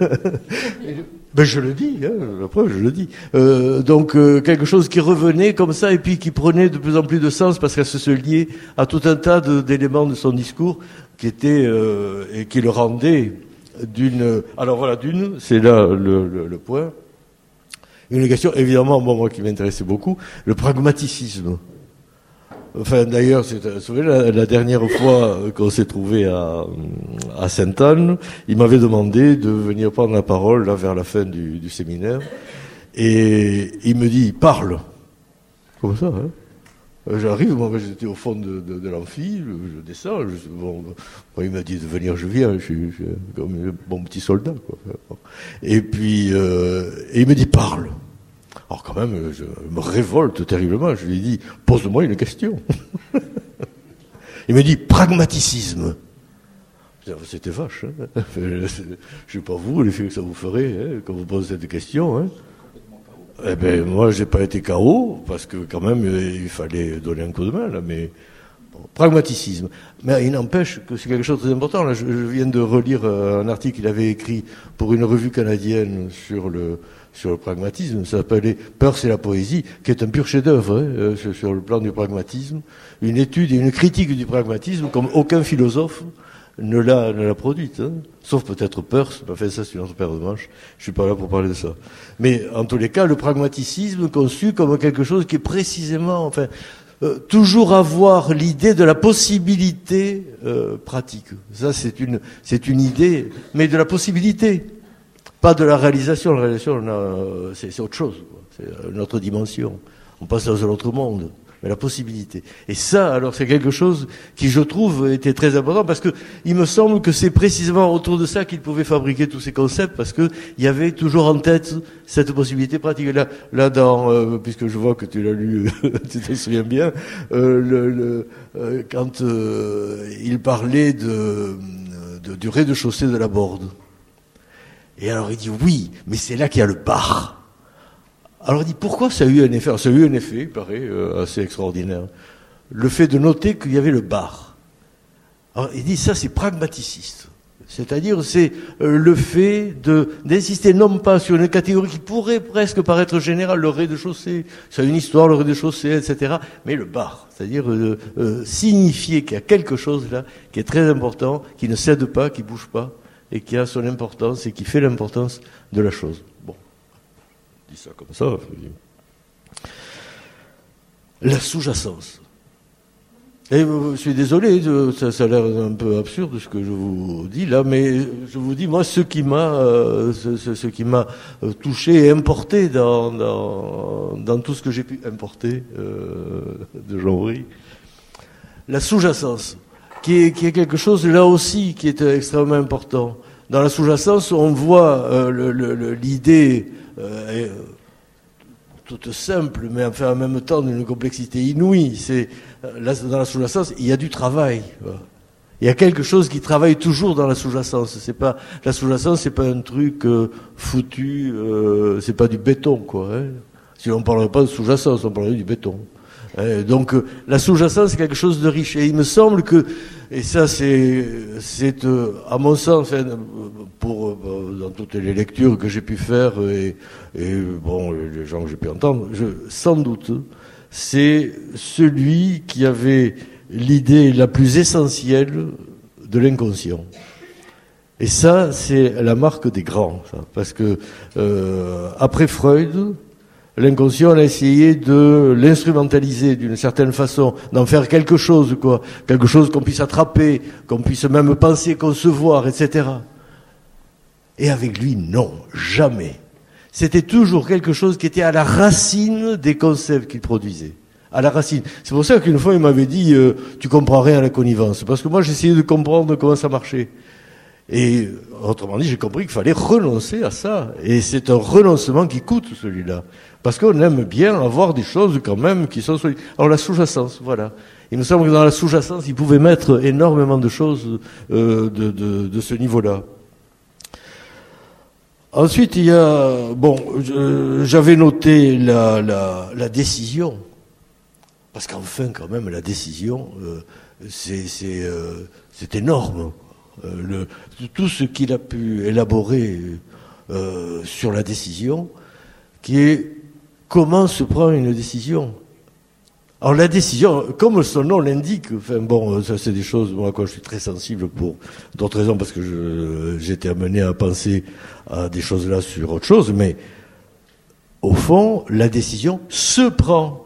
ben je le dis, hein, après je le dis. Euh, donc, euh, quelque chose qui revenait comme ça et puis qui prenait de plus en plus de sens parce qu'elle se liait à tout un tas de, d'éléments de son discours qui était euh, et qui le rendait d'une. Alors voilà, d'une, c'est là le, le, le point. Une question, évidemment, bon, moi qui m'intéressait beaucoup, le pragmatisme. Enfin, d'ailleurs, c'est, vous savez, la, la dernière fois qu'on s'est trouvé à, à Sainte-Anne, il m'avait demandé de venir prendre la parole là vers la fin du, du séminaire, et il me dit parle, comme ça. Hein. J'arrive, moi j'étais au fond de, de, de l'amphi, je, je descends, je, bon, bon, il m'a dit de venir, je viens, je suis, je suis comme un bon petit soldat, quoi. Et puis, euh, et il me dit parle. Alors quand même, je me révolte terriblement, je lui ai dit pose-moi une question. Il me dit pragmaticisme. C'était vache, hein. Je sais pas vous, l'effet que ça vous ferait, hein, quand vous posez cette question, hein. Eh ben, moi, j'ai pas été K O, parce que quand même, il fallait donner un coup de main, là, mais, bon, pragmatisme. Mais il n'empêche que c'est quelque chose de très important. Là, je, je viens de relire un article qu'il avait écrit pour une revue canadienne sur le, sur le pragmatisme. Ça s'appelait Peirce et la poésie, qui est un pur chef-d'œuvre, hein, sur, sur le plan du pragmatisme. Une étude et une critique du pragmatisme, comme aucun philosophe ne l'a, ne l'a produite, hein. Sauf peut-être Peirce, enfin ça c'est une autre paire de manches, je suis pas là pour parler de ça. Mais en tous les cas, le pragmatisme conçu comme quelque chose qui est précisément, enfin, euh, toujours avoir l'idée de la possibilité euh, pratique. Ça c'est une, c'est une idée, mais de la possibilité, pas de la réalisation. La réalisation, on a, c'est, c'est autre chose, quoi. C'est une autre dimension. On passe dans un autre monde. Mais la possibilité. Et ça, alors, c'est quelque chose qui, je trouve, était très important parce que il me semble que c'est précisément autour de ça qu'il pouvait fabriquer tous ces concepts parce que il y avait toujours en tête cette possibilité pratique. Là, là, dans, euh, puisque je vois que tu l'as lu, tu te souviens bien, euh, le, le, euh, quand euh, il parlait de, de, du rez-de-chaussée de la Borde. Et alors, il dit oui, mais c'est là qu'il y a le bar. Alors il dit, pourquoi ça a eu un effet? Alors, ça a eu un effet, il paraît, euh, assez extraordinaire. Le fait de noter qu'il y avait le bar. Alors il dit, ça c'est pragmaticiste. C'est-à-dire, c'est euh, le fait de, d'insister non pas sur une catégorie qui pourrait presque paraître générale, le rez-de-chaussée, ça a une histoire, le rez-de-chaussée, et cetera, mais le bar. C'est-à-dire euh, euh, signifier qu'il y a quelque chose là qui est très important, qui ne cède pas, qui bouge pas, et qui a son importance et qui fait l'importance de la chose. Bon. Je dis ça comme ça. La sous-jacence. Et je suis désolé, ça, ça a l'air un peu absurde ce que je vous dis là, mais je vous dis, moi, ce qui m'a, euh, ce, ce qui m'a touché et importé dans, dans, dans tout ce que j'ai pu importer euh, de Jean-Bry, la sous-jacence, qui est, qui est quelque chose là aussi qui est extrêmement important. Dans la sous-jacence, on voit euh, le, le, l'idée euh, est, toute simple, mais enfin en même temps d'une complexité inouïe. C'est là, dans la sous-jacence, il y a du travail. Il y a quelque chose qui travaille toujours dans la sous-jacence. C'est pas la sous-jacence, c'est pas un truc euh, foutu, euh, c'est pas du béton, quoi. Hein. Si on parlerait pas de sous-jacence, on parlerait du béton. Hein. Donc euh, la sous-jacence, c'est quelque chose de riche. Et il me semble que, et ça c'est, c'est euh, à mon sens, hein, pour euh, dans toutes les lectures que j'ai pu faire et, et bon les gens que j'ai pu entendre, je, sans doute, c'est celui qui avait l'idée la plus essentielle de l'inconscient. Et ça, c'est la marque des grands, ça, parce que euh, après Freud, l'inconscient, on a essayé de l'instrumentaliser d'une certaine façon, d'en faire quelque chose, quoi, quelque chose qu'on puisse attraper, qu'on puisse même penser, concevoir, et cetera. Et avec lui, non, jamais. C'était toujours quelque chose qui était à la racine des concepts qu'il produisait. À la racine. C'est pour ça qu'une fois, il m'avait dit euh, « Tu comprends rien à la connivence ». Parce que moi, j'essayais de comprendre comment ça marchait. Et autrement dit, j'ai compris qu'il fallait renoncer à ça. Et c'est un renoncement qui coûte, celui-là. Parce qu'on aime bien avoir des choses, quand même, qui sont solides. Alors, la sous-jacence, voilà. Il me semble que dans la sous-jacence, il pouvait mettre énormément de choses euh, de, de, de ce niveau-là. Ensuite, il y a... Bon, je, j'avais noté la, la, la décision. Parce qu'enfin, quand même, la décision, euh, c'est, c'est, euh, c'est énorme. Euh, le, tout ce qu'il a pu élaborer euh, sur la décision, qui est comment se prend une décision. Alors la décision, comme son nom l'indique, enfin bon, ça c'est des choses, moi, quoi, je suis très sensible pour d'autres raisons, parce que je, j'étais amené à penser à des choses là sur autre chose, mais au fond, la décision se prend.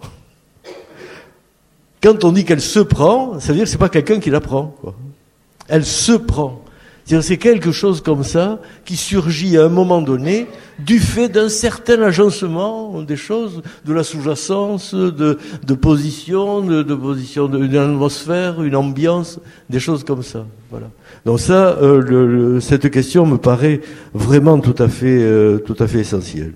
Quand on dit qu'elle se prend, ça veut dire que c'est pas quelqu'un qui la prend, quoi. Elle se prend. C'est-à-dire c'est quelque chose comme ça qui surgit à un moment donné du fait d'un certain agencement des choses, de la sous-jacence, de, de position, de, de position, de, d'une atmosphère, une ambiance, des choses comme ça. Voilà. Donc ça, euh, le, le, cette question me paraît vraiment tout à fait, euh, tout à fait essentielle.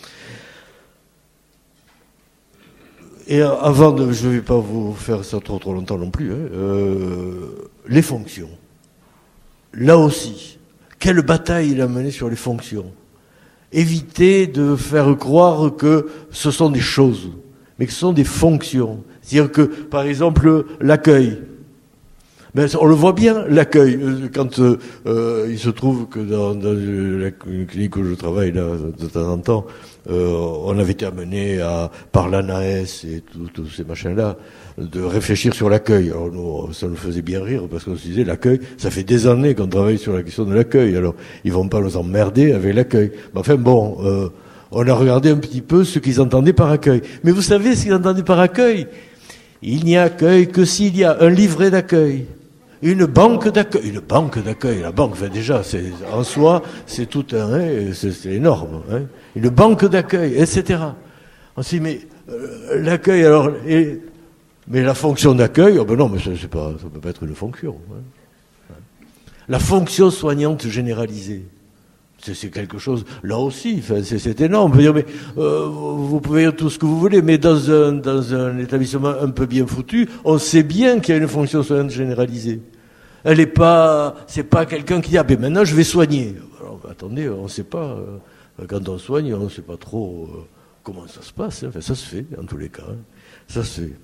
Et avant de, je ne vais pas vous faire ça trop trop longtemps non plus, hein, euh, les fonctions. Là aussi, quelle bataille il a menée sur les fonctions. Éviter de faire croire que ce sont des choses, mais que ce sont des fonctions. C'est-à-dire que, par exemple, l'accueil. Ben, on le voit bien, l'accueil. Quand euh, il se trouve que dans, dans la clinique où je travaille, là, de temps en temps, euh, on avait été amené à, par l'A N A S et tous ces machins-là, de réfléchir sur l'accueil. Alors nous, ça nous faisait bien rire, parce qu'on se disait, l'accueil, ça fait des années qu'on travaille sur la question de l'accueil. Alors, ils vont pas nous emmerder avec l'accueil. Mais enfin, bon, euh, on a regardé un petit peu ce qu'ils entendaient par accueil. Mais vous savez ce qu'ils entendaient par accueil? Il n'y a accueil que s'il y a un livret d'accueil. Une banque d'accueil, une banque d'accueil, la banque, enfin déjà, c'est, en soi, c'est tout un, hein, c'est, c'est énorme, hein, une banque d'accueil, et cetera. On s'est dit, mais euh, l'accueil, alors, et, mais la fonction d'accueil, oh ben non, mais ça, c'est pas, ça peut pas être une fonction. Hein. La fonction soignante généralisée, c'est, c'est quelque chose, là aussi, enfin, c'est, c'est énorme. On peut dire, mais euh, vous pouvez dire tout ce que vous voulez, mais dans un, dans un établissement un peu bien foutu, on sait bien qu'il y a une fonction soignante généralisée. Elle est pas, c'est pas quelqu'un qui dit, ah ben maintenant je vais soigner. Alors, attendez, on sait pas, euh, quand on soigne, on sait pas trop euh, comment ça se passe. Hein. Enfin, ça se fait, en tous les cas. Hein. Ça se fait.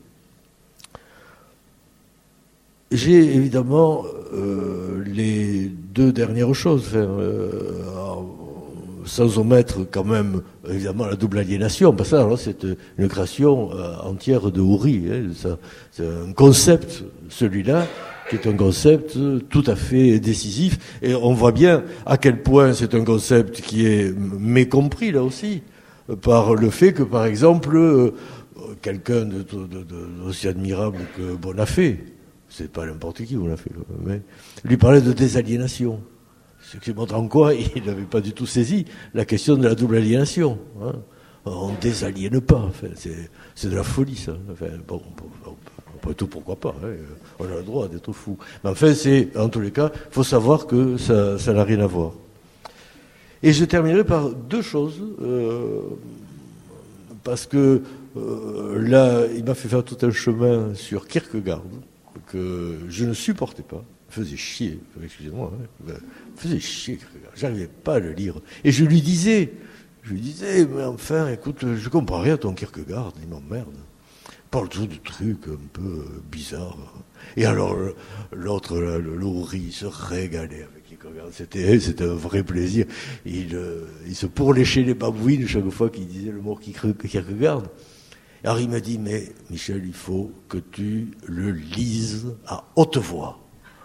J'ai évidemment euh, les deux dernières choses, enfin, euh, sans omettre quand même évidemment la double aliénation, parce que alors, c'est une création euh, entière de Houry. Hein, ça, c'est un concept, celui-là, qui est un concept tout à fait décisif, et on voit bien à quel point c'est un concept qui est mécompris là aussi, par le fait que par exemple, euh, quelqu'un de, de, de, d'aussi admirable que Bonafé, c'est pas n'importe qui, on l'a fait, mais lui parlait de désaliénation. Ce qui montre en quoi il n'avait pas du tout saisi la question de la double aliénation. Hein. on désaliène pas. Enfin, c'est, c'est de la folie, ça. Enfin, bon, bon, après tout, pourquoi pas, hein, on a le droit d'être fou. Mais enfin, c'est, en tous les cas, il faut savoir que ça, ça n'a rien à voir. Et je terminerai par deux choses, euh, parce que euh, là, il m'a fait faire tout un chemin sur Kierkegaard, que je ne supportais pas, il me faisait chier, excusez-moi, hein, il me faisait chier Kierkegaard, j'arrivais pas à le lire. Et je lui disais, je lui disais, mais enfin, écoute, je comprends rien à ton Kierkegaard, il m'emmerde. Parle tout de trucs un peu bizarres. Et alors, l'autre, le Laurie, se régalait avec Kierkegaard. C'était, c'était un vrai plaisir. Il, il se pourléchait les babouines chaque fois qu'il disait le mot Kierkegaard. Alors il m'a dit, mais Michel, il faut que tu le lises à haute voix.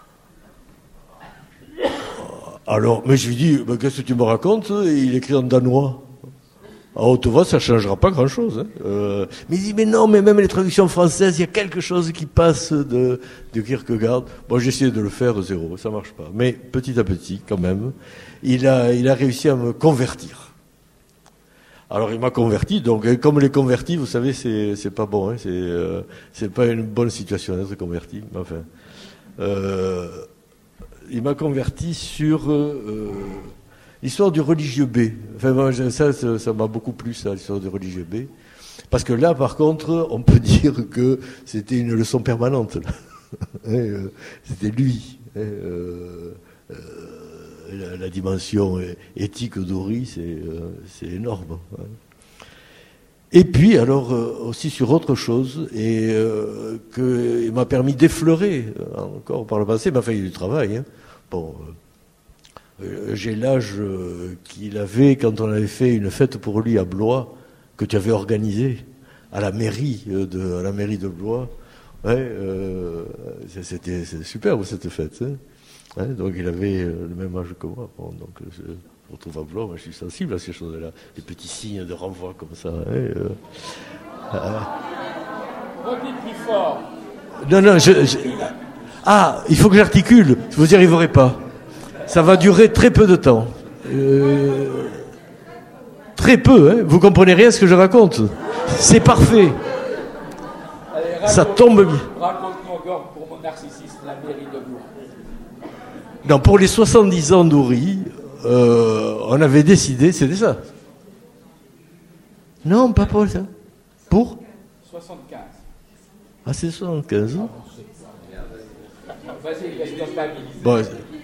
Alors, mais je lui dis, ben, qu'est-ce que tu me racontes? Il écrit en danois. À haute voix, ça ne changera pas grand-chose. Hein. Euh, mais il dit, mais non, mais même les traductions françaises, il y a quelque chose qui passe de, de Kierkegaard. Bon, j'ai essayé de le faire zéro, ça marche pas. Mais petit à petit, quand même, il a, il a réussi à me convertir. Alors, il m'a converti. Donc, comme les convertis, vous savez, c'est, c'est pas bon. Hein, c'est, euh, c'est pas une bonne situation d'être converti. Mais enfin, euh, il m'a converti sur euh, l'histoire du religieux B. Enfin, moi, ça, ça, ça m'a beaucoup plu, ça, l'histoire du religieux B. Parce que là, par contre, on peut dire que c'était une leçon permanente. Là. Et, euh, c'était lui. Et, euh, euh, la, la dimension éthique d'Houry, c'est, euh, c'est énorme. Hein. Et puis, alors, euh, aussi sur autre chose, et euh, que il m'a permis d'effleurer encore par le passé, mais enfin, il y a du travail. Hein. Bon. Euh, J'ai l'âge euh, qu'il avait quand on avait fait une fête pour lui à Blois, que tu avais organisée à la mairie de, à la mairie de Blois. Ouais, euh, c'était, c'était superbe cette fête. Hein. Hein, donc il avait euh, le même âge que moi. Bon, donc je me retrouve à Blois, moi je suis sensible à ces choses-là. Des petits signes de renvoi comme ça. Hein, euh, euh. Redis plus fort. Non, non, je, je... Ah, il faut que j'articule. Vous n'y arriverez pas. Ça va durer très peu de temps. Euh, très peu, hein. Vous comprenez rien à ce que je raconte. C'est parfait. Allez, raconte, ça tombe bien. Raconte-moi encore pour mon narcissisme la mairie de Blois. Non, pour les soixante-dix ans d'Houry, euh, on avait décidé, c'était ça. Non, pas pour ça. Pour soixante-quinze. Ah, c'est soixante-quinze ans. Vas-y, laisse-toi pas. Bon,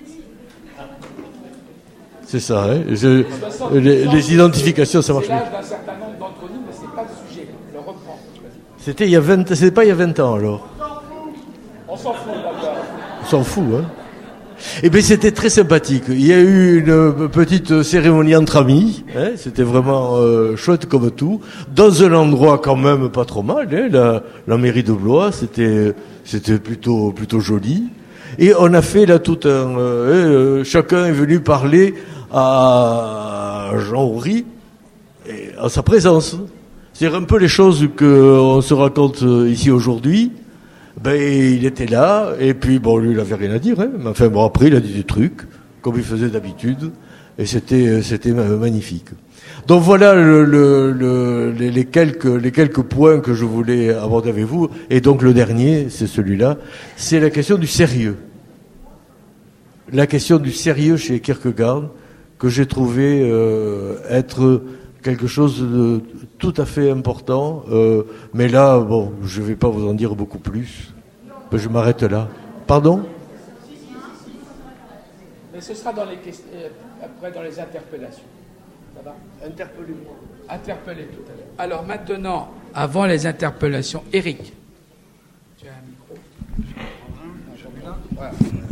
c'est ça, hein. Je, les, les identifications, ça marche c'est bien. l'âge d'un certain nombre d'entre nous, mais c'est pas le sujet. Le reprend. C'était il y a vingt, c'était pas il y a vingt ans alors. On s'en fout d'abord. On s'en fout, hein. Eh bien, c'était très sympathique. Il y a eu une petite cérémonie entre amis. Hein, c'était vraiment euh, chouette comme tout. Dans un endroit quand même pas trop mal. Hein, la, la mairie de Blois, c'était, c'était plutôt, plutôt joli. Et on a fait là tout un... Euh, euh, chacun est venu parler à Jean Houry en sa présence. C'est un peu les choses qu'on se raconte ici aujourd'hui. Ben, il était là, et puis, bon, lui, il avait rien à dire, hein. Mais enfin, bon, après, il a dit des trucs, comme il faisait d'habitude, et c'était, c'était magnifique. Donc voilà le, le, le, les, les quelques, les quelques points que je voulais aborder avec vous. Et donc le dernier, c'est celui-là, c'est la question du sérieux. La question du sérieux chez Kierkegaard, que j'ai trouvé euh, être quelque chose de tout à fait important, euh, mais là, bon, je ne vais pas vous en dire beaucoup plus. Je m'arrête là. Pardon ? Mais ce sera dans les questions, après dans les interpellations. Ça va ? Interpellez-moi. Interpellez tout à l'heure. Alors maintenant, avant les interpellations, Eric. Tu as un micro ? Voilà.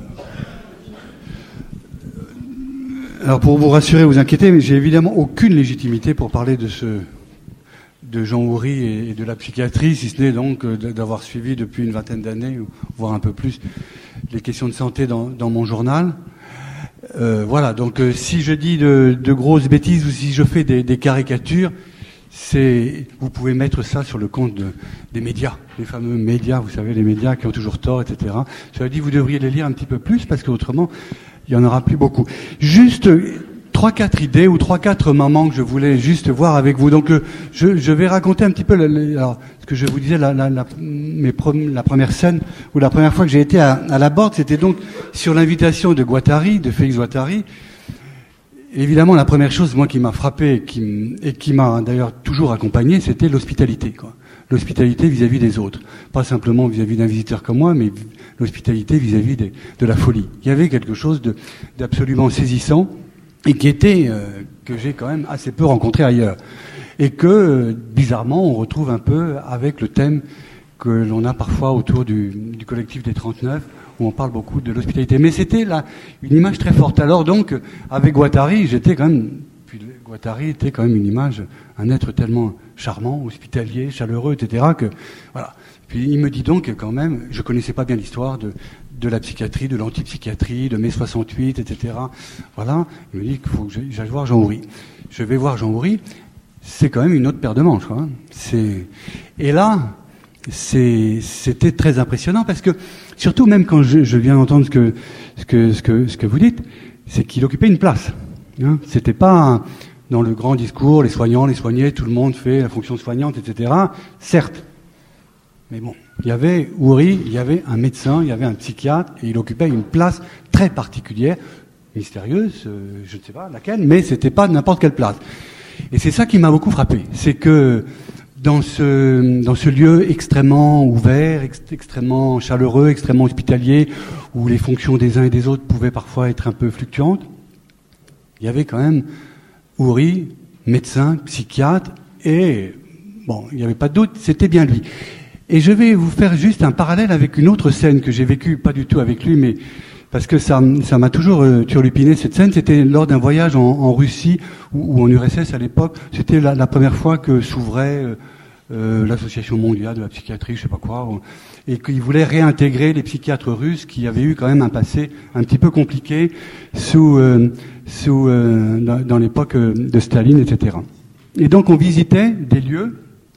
Alors pour vous rassurer, vous inquiéter, mais j'ai évidemment aucune légitimité pour parler de ce de Jean Houry et de la psychiatrie, si ce n'est donc d'avoir suivi depuis une vingtaine d'années, voire un peu plus, les questions de santé dans, dans mon journal. Euh, voilà, donc euh, si je dis de, de grosses bêtises ou si je fais des, des caricatures, c'est vous pouvez mettre ça sur le compte de, des médias, les fameux médias, vous savez, les médias qui ont toujours tort, et cetera. Cela dit, vous devriez les lire un petit peu plus parce qu'autrement, il y en aura plus beaucoup. Juste trois, quatre idées ou trois, quatre moments que je voulais juste voir avec vous. Donc, euh, je, je vais raconter un petit peu, la, la, alors, ce que je vous disais, la, la, la, mes prom- la première scène ou la première fois que j'ai été à, à la Borde, c'était donc sur l'invitation de Guattari, de Félix Guattari. Évidemment, la première chose, moi, qui m'a frappé et qui, et qui m'a d'ailleurs toujours accompagné, c'était l'hospitalité, quoi. L'hospitalité vis-à-vis des autres. Pas simplement vis-à-vis d'un visiteur comme moi, mais l'hospitalité vis-à-vis des, de la folie. Il y avait quelque chose de, d'absolument saisissant et qui était, euh, que j'ai quand même assez peu rencontré ailleurs. Et que, euh, bizarrement, on retrouve un peu avec le thème que l'on a parfois autour du, du collectif des trente-neuf, où on parle beaucoup de l'hospitalité. Mais c'était là une image très forte. Alors donc, avec Guattari, j'étais quand même... Puis Guattari était quand même une image, un être tellement charmant, hospitalier, chaleureux, et cetera que voilà. Puis il me dit donc que quand même, je connaissais pas bien l'histoire de de la psychiatrie, de l'antipsychiatrie, de mai soixante-huit, et cetera. Voilà. Il me dit qu'il faut que j'aille voir Jean Houry. Je vais voir Jean Houry. C'est quand même une autre paire de manches, quoi. C'est et là, c'est c'était très impressionnant parce que surtout même quand je, je viens d'entendre ce que ce que ce que ce que vous dites, c'est qu'il occupait une place. Hein, c'était pas dans le grand discours, les soignants, les soignés, tout le monde fait la fonction soignante, et cetera. Certes. Mais bon, il y avait Houry, il y avait un médecin, il y avait un psychiatre, et il occupait une place très particulière, mystérieuse, euh, je ne sais pas laquelle, mais c'était pas n'importe quelle place. Et c'est ça qui m'a beaucoup frappé. C'est que dans ce, dans ce lieu extrêmement ouvert, ex- extrêmement chaleureux, extrêmement hospitalier, où les fonctions des uns et des autres pouvaient parfois être un peu fluctuantes, il y avait quand même Houry, médecin, psychiatre, et bon, il n'y avait pas de doute, c'était bien lui. Et je vais vous faire juste un parallèle avec une autre scène que j'ai vécue, pas du tout avec lui, mais parce que ça, ça m'a toujours euh, turlupiné cette scène. C'était lors d'un voyage en, en Russie ou, ou en U R S S à l'époque. C'était la, la première fois que s'ouvrait euh, euh, l'association mondiale de la psychiatrie, je sais pas quoi, ou, et qu'ils voulaient réintégrer les psychiatres russes qui avaient eu quand même un passé un petit peu compliqué sous, euh, sous euh, dans, dans l'époque de Staline, et cetera. Et donc on visitait des lieux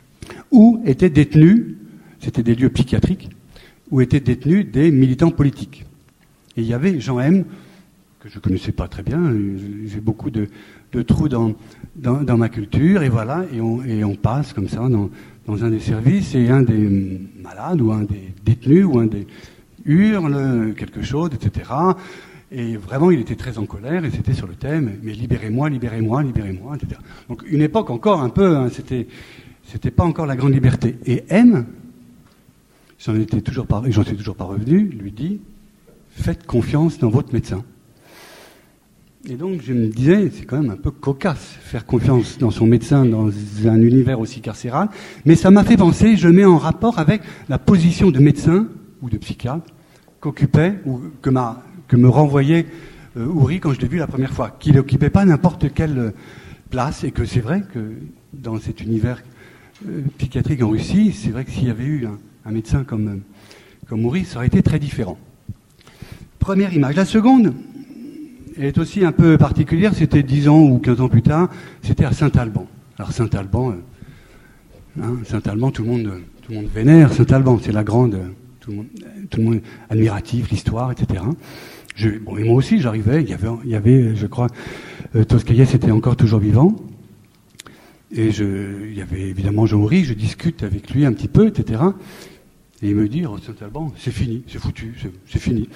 où étaient détenus, c'était des lieux psychiatriques, où étaient détenus des militants politiques. Et il y avait Jean M, que je connaissais pas très bien, j'ai beaucoup de, de trous dans, dans, dans ma culture, et voilà, et on, et on passe comme ça dans, dans un des services, et un des malades, ou un des détenus, ou un des hurle quelque chose, et cetera. Et vraiment, il était très en colère, et c'était sur le thème, mais libérez-moi, libérez-moi, libérez-moi, et cetera. Donc une époque encore un peu, hein, c'était, c'était pas encore la grande liberté. Et M, j'en étais toujours pas, j'en suis toujours pas revenu, lui dit, faites confiance dans votre médecin. Et donc je me disais, c'est quand même un peu cocasse, faire confiance dans son médecin dans un univers aussi carcéral, mais ça m'a fait penser, je mets en rapport avec la position de médecin ou de psychiatre qu'occupait, ou que, m'a, que me renvoyait euh, Houry quand je l'ai vu la première fois, qu'il n'occupait pas n'importe quelle place, et que c'est vrai que dans cet univers euh, psychiatrique en Russie, c'est vrai que s'il y avait eu un, un médecin comme, comme Houry, ça aurait été très différent. Première image. La seconde, elle est aussi un peu particulière, c'était dix ans ou quinze ans plus tard, c'était à Saint-Alban. Alors Saint-Alban, euh, hein, Saint-Alban, tout le monde, tout le monde vénère Saint-Alban, c'est la grande, tout le monde, tout le monde admiratif, l'histoire, et cetera. Je, bon, et moi aussi, j'arrivais, il y avait, il y avait, je crois, euh, Toscaïès était encore toujours vivant, et je, il y avait évidemment Jean Houry, je discute avec lui un petit peu, et cetera. Et il me dit, oh, Saint-Alban, c'est fini, c'est foutu, c'est, c'est fini.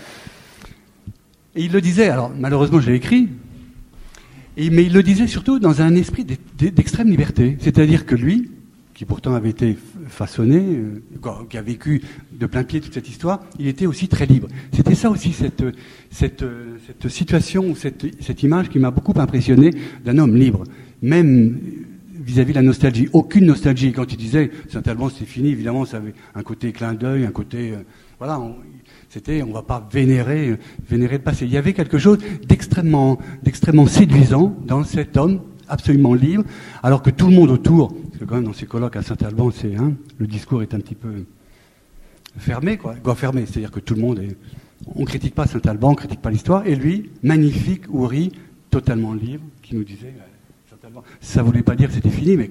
Et il le disait, alors malheureusement j'ai écrit, et, mais il le disait surtout dans un esprit d'extrême liberté. C'est-à-dire que lui, qui pourtant avait été façonné, euh, qui a vécu de plein pied toute cette histoire, il était aussi très libre. C'était ça aussi, cette, cette, cette situation, cette, cette image qui m'a beaucoup impressionné d'un homme libre. Même vis-à-vis de la nostalgie. Aucune nostalgie. Quand il disait Saint-Alban c'est fini, évidemment ça avait un côté clin d'œil, un côté... Euh, voilà, on, c'était, on va pas vénérer, vénérer le passé. Il y avait quelque chose d'extrêmement, d'extrêmement séduisant dans cet homme absolument libre, alors que tout le monde autour, parce que quand même dans ces colloques à Saint-Alban, c'est, hein, le discours est un petit peu fermé, quoi, quoi fermé, c'est-à-dire que tout le monde est, on critique pas Saint-Alban, on critique pas l'histoire, et lui, magnifique, Houry, totalement libre, qui nous disait, Saint-Alban, ça voulait pas dire que c'était fini, mais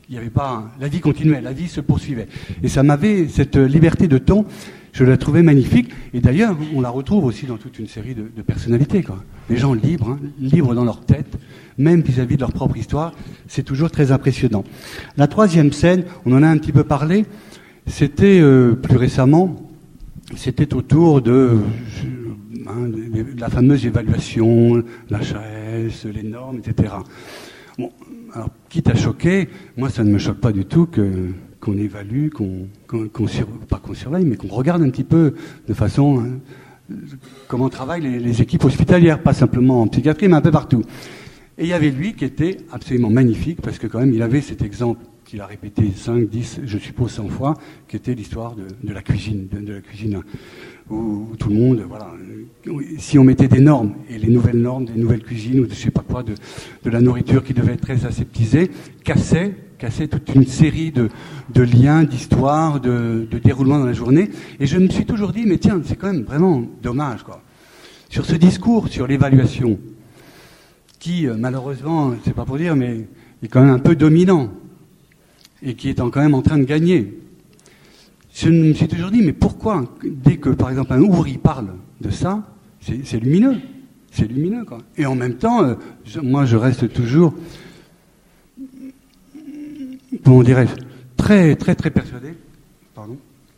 Il y avait pas, la vie continuait, la vie se poursuivait. Et ça m'avait, cette liberté de ton, je la trouvais magnifique. Et d'ailleurs, on la retrouve aussi dans toute une série de, de personnalités, quoi. Les gens libres, hein, libres dans leur tête, même vis-à-vis de leur propre histoire, c'est toujours très impressionnant. La troisième scène, on en a un petit peu parlé, c'était euh, plus récemment, c'était autour de, hein, de la fameuse évaluation, l'H A S, les normes, et cetera. Bon, alors, quitte à choquer, moi ça ne me choque pas du tout que qu'on évalue, qu'on, qu'on, qu'on sur, pas qu'on surveille, mais qu'on regarde un petit peu de façon hein, comment travaillent les, les équipes hospitalières, pas simplement en psychiatrie, mais un peu partout. Et il y avait lui qui était absolument magnifique, parce que quand même il avait cet exemple qu'il a répété cinq, dix, je suppose cent fois, qui était l'histoire de, de la cuisine, de, de la cuisine où, où tout le monde, voilà, si on mettait des normes, et les nouvelles normes, des nouvelles cuisines, ou de je sais pas quoi, de, de la nourriture qui devait être très aseptisée, cassait, cassait toute une série de, de liens, d'histoires, de, de déroulement dans la journée. Et je me suis toujours dit, mais tiens, c'est quand même vraiment dommage, quoi. Sur ce discours, sur l'évaluation, qui, malheureusement, c'est pas pour dire, mais est quand même un peu dominant, et qui est quand même en train de gagner. Je me suis toujours dit, mais pourquoi, dès que, par exemple, un ouvrier parle de ça, c'est, c'est lumineux. C'est lumineux, quoi. Et en même temps, euh, je, moi, je reste toujours, comment dirais-je, très, très, très persuadé, pardon,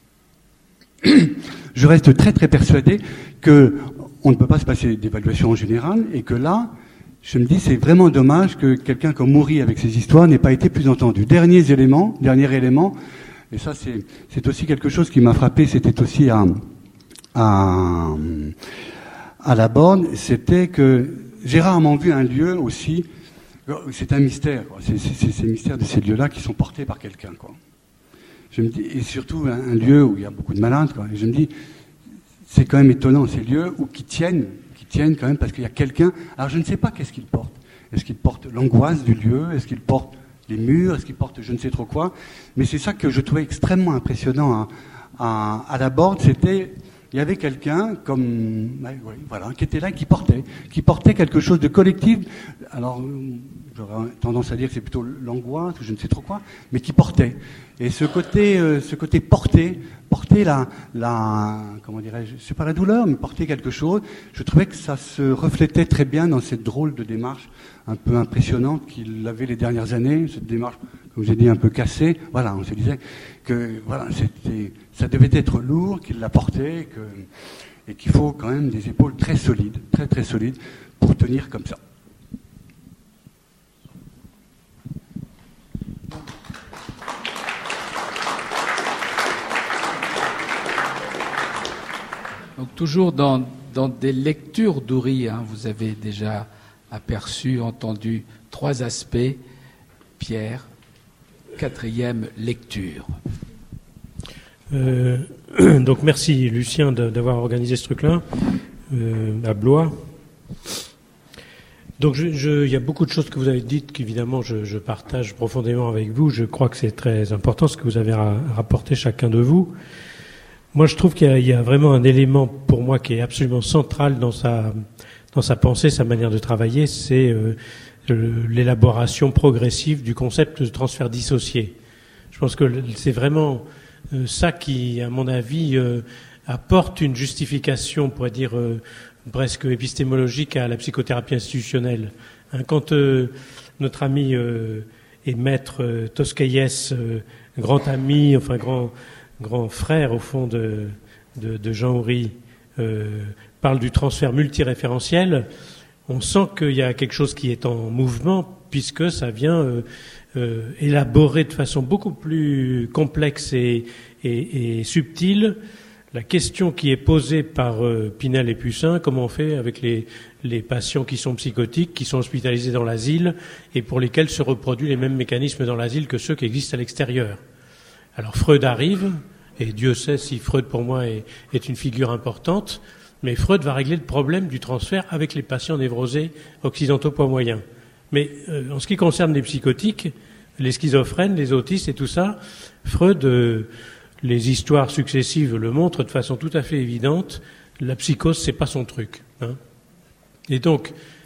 je reste très, très persuadé que on ne peut pas se passer d'évaluation en général, et que là, je me dis, c'est vraiment dommage que quelqu'un comme Moury, avec ses histoires, n'ait pas été plus entendu. Dernier élément, dernier élément, et ça, c'est, c'est aussi quelque chose qui m'a frappé, c'était aussi à, à, à la borne, c'était que j'ai rarement vu un lieu aussi, c'est un mystère, quoi. C'est, c'est, c'est ces mystères de ces lieux-là qui sont portés par quelqu'un, quoi. Je me dis, et surtout un, un lieu où il y a beaucoup de malades, quoi. Et je me dis, c'est quand même étonnant, ces lieux où qui tiennent, qui tiennent quand même, parce qu'il y a quelqu'un. Alors je ne sais pas qu'est-ce qu'il porte. Est-ce qu'il porte l'angoisse du lieu? Est-ce qu'il porte les murs? Est-ce qu'il porte je ne sais trop quoi? Mais c'est ça que je trouvais extrêmement impressionnant à, à, à la Borde, c'était, il y avait quelqu'un comme, voilà, qui était là, qui portait, qui portait quelque chose de collectif. Alors, j'aurais tendance à dire que c'est plutôt l'angoisse ou je ne sais trop quoi, mais qui portait. Et ce côté, euh, ce côté porter, porter la, la, comment dirais-je, c'est pas la douleur, mais porter quelque chose. Je trouvais que ça se reflétait très bien dans cette drôle de démarche un peu impressionnante qu'il avait les dernières années, cette démarche, comme j'ai dit, un peu cassée. Voilà, on se disait que, voilà, c'était, ça devait être lourd, qu'il la portait, que, et qu'il faut quand même des épaules très solides, très très solides, pour tenir comme ça. Donc toujours dans, dans des lectures d'Oury, hein, vous avez déjà aperçu, entendu trois aspects. Pierre, quatrième lecture. Euh, donc merci Lucien d'avoir organisé ce truc-là euh, à Blois. Donc je, je, il y a beaucoup de choses que vous avez dites qu'évidemment je, je partage profondément avec vous. Je crois que c'est très important ce que vous avez ra- rapporté chacun de vous. Moi, je trouve qu'il y a, il y a vraiment un élément pour moi qui est absolument central dans sa dans sa pensée, sa manière de travailler, c'est euh, l'élaboration progressive du concept de transfert dissocié. Je pense que c'est vraiment euh, ça qui, à mon avis, euh, apporte une justification, on pourrait dire euh, presque épistémologique à la psychothérapie institutionnelle. Hein, quand euh, notre ami euh, et maître euh, Toscaïès, euh, grand ami, enfin grand grand frère au fond de, de, de Jean Oury, euh, parle du transfert multiréférentiel, on sent qu'il y a quelque chose qui est en mouvement puisque ça vient euh, euh, élaborer de façon beaucoup plus complexe et, et, et subtile la question qui est posée par euh, Pinel et Pussin, comment on fait avec les, les patients qui sont psychotiques, qui sont hospitalisés dans l'asile et pour lesquels se reproduisent les mêmes mécanismes dans l'asile que ceux qui existent à l'extérieur. Alors Freud arrive, et Dieu sait si Freud pour moi est, est une figure importante, mais Freud va régler le problème du transfert avec les patients névrosés occidentaux poids moyen. Mais euh, en ce qui concerne les psychotiques, les schizophrènes, les autistes et tout ça, Freud, euh, les histoires successives le montrent de façon tout à fait évidente, la psychose c'est pas son truc. Hein. Et donc,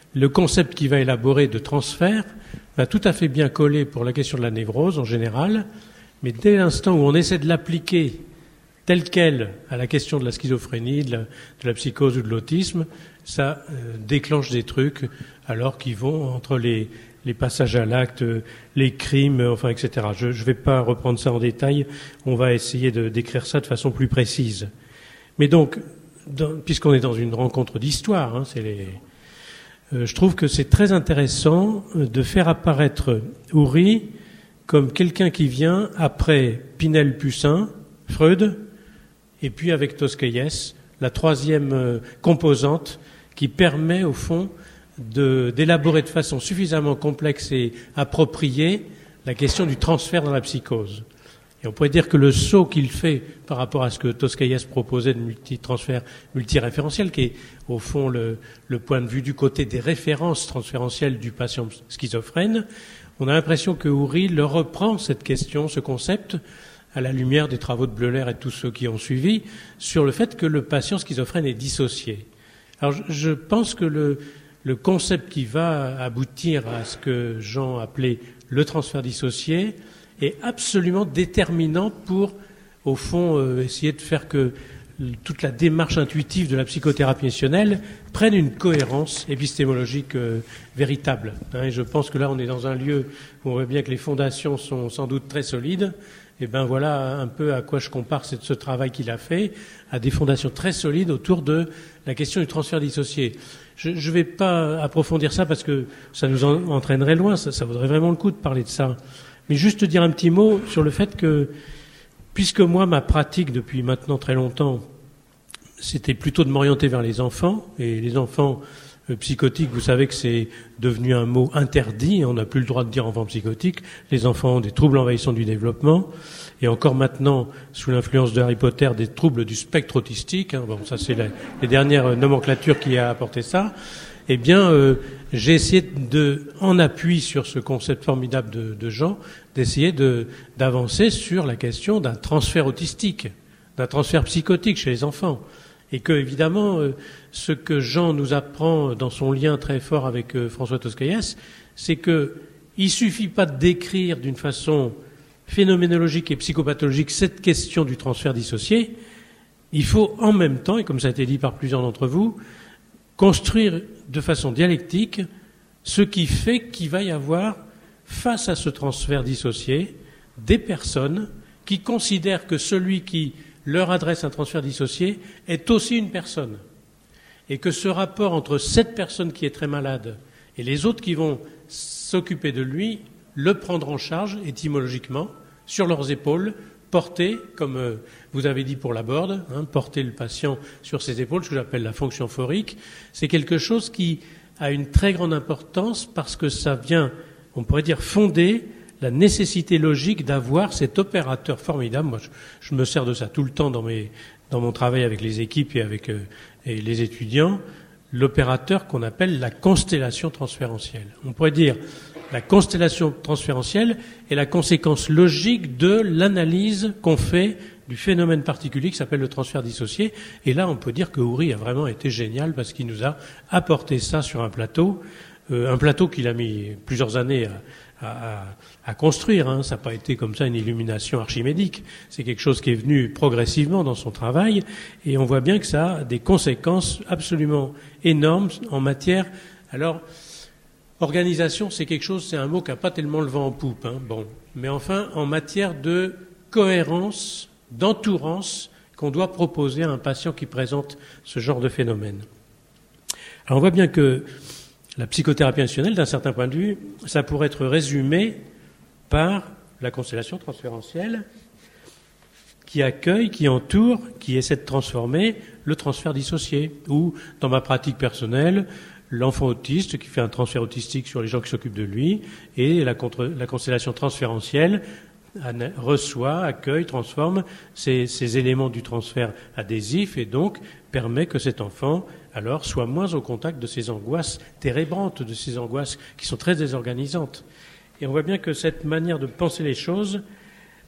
le concept qu'il va élaborer de transfert va tout à fait bien coller pour la question de la névrose en général, mais dès l'instant où on essaie de l'appliquer tel quel à la question de la schizophrénie, de la, de la psychose ou de l'autisme, ça euh, déclenche des trucs alors qu'ils vont entre les, les passages à l'acte, les crimes, enfin, et cetera. Je ne vais pas reprendre ça en détail, on va essayer de décrire ça de façon plus précise. Mais donc, dans, puisqu'on est dans une rencontre d'histoire, hein, c'est les, euh, je trouve que c'est très intéressant de faire apparaître Oury comme quelqu'un qui vient après Pinel-Poussin, Freud, et puis avec Tosquelles, la troisième euh, composante qui permet au fond de, d'élaborer de façon suffisamment complexe et appropriée la question du transfert dans la psychose. Et on pourrait dire que le saut qu'il fait par rapport à ce que Tosquelles proposait de multi-transfert multiréférentiel, qui est au fond le, le point de vue du côté des références transférentielles du patient schizophrène, on a l'impression que Oury le reprend cette question, ce concept, à la lumière des travaux de Bleuler et de tous ceux qui ont suivi, sur le fait que le patient schizophrène est dissocié. Alors je pense que le, le concept qui va aboutir à ce que Jean appelait le transfert dissocié est absolument déterminant pour, au fond, euh, essayer de faire que toute la démarche intuitive de la psychothérapie institutionnelle prenne une cohérence épistémologique euh, véritable. Hein, et je pense que là, on est dans un lieu où on voit bien que les fondations sont sans doute très solides. Et ben voilà un peu à quoi je compare ce, ce travail qu'il a fait, à des fondations très solides autour de la question du transfert dissocié. Je ne vais pas approfondir ça parce que ça nous en, entraînerait loin, ça, ça vaudrait vraiment le coup de parler de ça. Mais juste dire un petit mot sur le fait que, puisque moi, ma pratique depuis maintenant très longtemps, c'était plutôt de m'orienter vers les enfants, et les enfants euh, psychotiques, vous savez que c'est devenu un mot interdit, on n'a plus le droit de dire enfants psychotiques, les enfants ont des troubles envahissants du développement, et encore maintenant, sous l'influence de Harry Potter, des troubles du spectre autistique, hein, bon, ça c'est la, les dernières nomenclatures qui a apporté ça, eh bien, euh, j'ai essayé de, en appui sur ce concept formidable de, de Jean, d'essayer de, d'avancer sur la question d'un transfert autistique, d'un transfert psychotique chez les enfants. Et que, évidemment, euh, ce que Jean nous apprend dans son lien très fort avec euh, François Tosquelles, c'est que il suffit pas de décrire d'une façon phénoménologique et psychopathologique cette question du transfert dissocié, il faut en même temps, et comme ça a été dit par plusieurs d'entre vous, construire de façon dialectique ce qui fait qu'il va y avoir, face à ce transfert dissocié, des personnes qui considèrent que celui qui leur adresse un transfert dissocié est aussi une personne. Et que ce rapport entre cette personne qui est très malade et les autres qui vont s'occuper de lui, le prendre en charge étymologiquement, sur leurs épaules, porter, comme euh, vous avez dit pour la Borde, hein, porter le patient sur ses épaules, ce que j'appelle la fonction phorique, c'est quelque chose qui a une très grande importance parce que ça vient, on pourrait dire, fonder la nécessité logique d'avoir cet opérateur formidable. Moi, je, je me sers de ça tout le temps dans, mes, dans mon travail avec les équipes et avec euh, et les étudiants, l'opérateur qu'on appelle la constellation transférentielle. On pourrait dire la constellation transférentielle est la conséquence logique de l'analyse qu'on fait du phénomène particulier qui s'appelle le transfert dissocié. Et là, on peut dire que Oury a vraiment été génial parce qu'il nous a apporté ça sur un plateau, euh, un plateau qu'il a mis plusieurs années à, à, à construire. Hein. Ça n'a pas été comme ça une illumination archimédique. C'est quelque chose qui est venu progressivement dans son travail. Et on voit bien que ça a des conséquences absolument énormes en matière... Alors, organisation, c'est quelque chose, c'est un mot qui n'a pas tellement le vent en poupe. Hein. Bon. Mais enfin, en matière de cohérence, d'entourance qu'on doit proposer à un patient qui présente ce genre de phénomène. Alors on voit bien que la psychothérapie institutionnelle, d'un certain point de vue, ça pourrait être résumé par la constellation transférentielle qui accueille, qui entoure, qui essaie de transformer le transfert dissocié. Ou, dans ma pratique personnelle, l'enfant autiste qui fait un transfert autistique sur les gens qui s'occupent de lui, et la, contre, la constellation transférentielle reçoit, accueille, transforme ces, ces éléments du transfert adhésif et donc permet que cet enfant alors soit moins au contact de ces angoisses térébrantes, de ces angoisses qui sont très désorganisantes. Et on voit bien que cette manière de penser les choses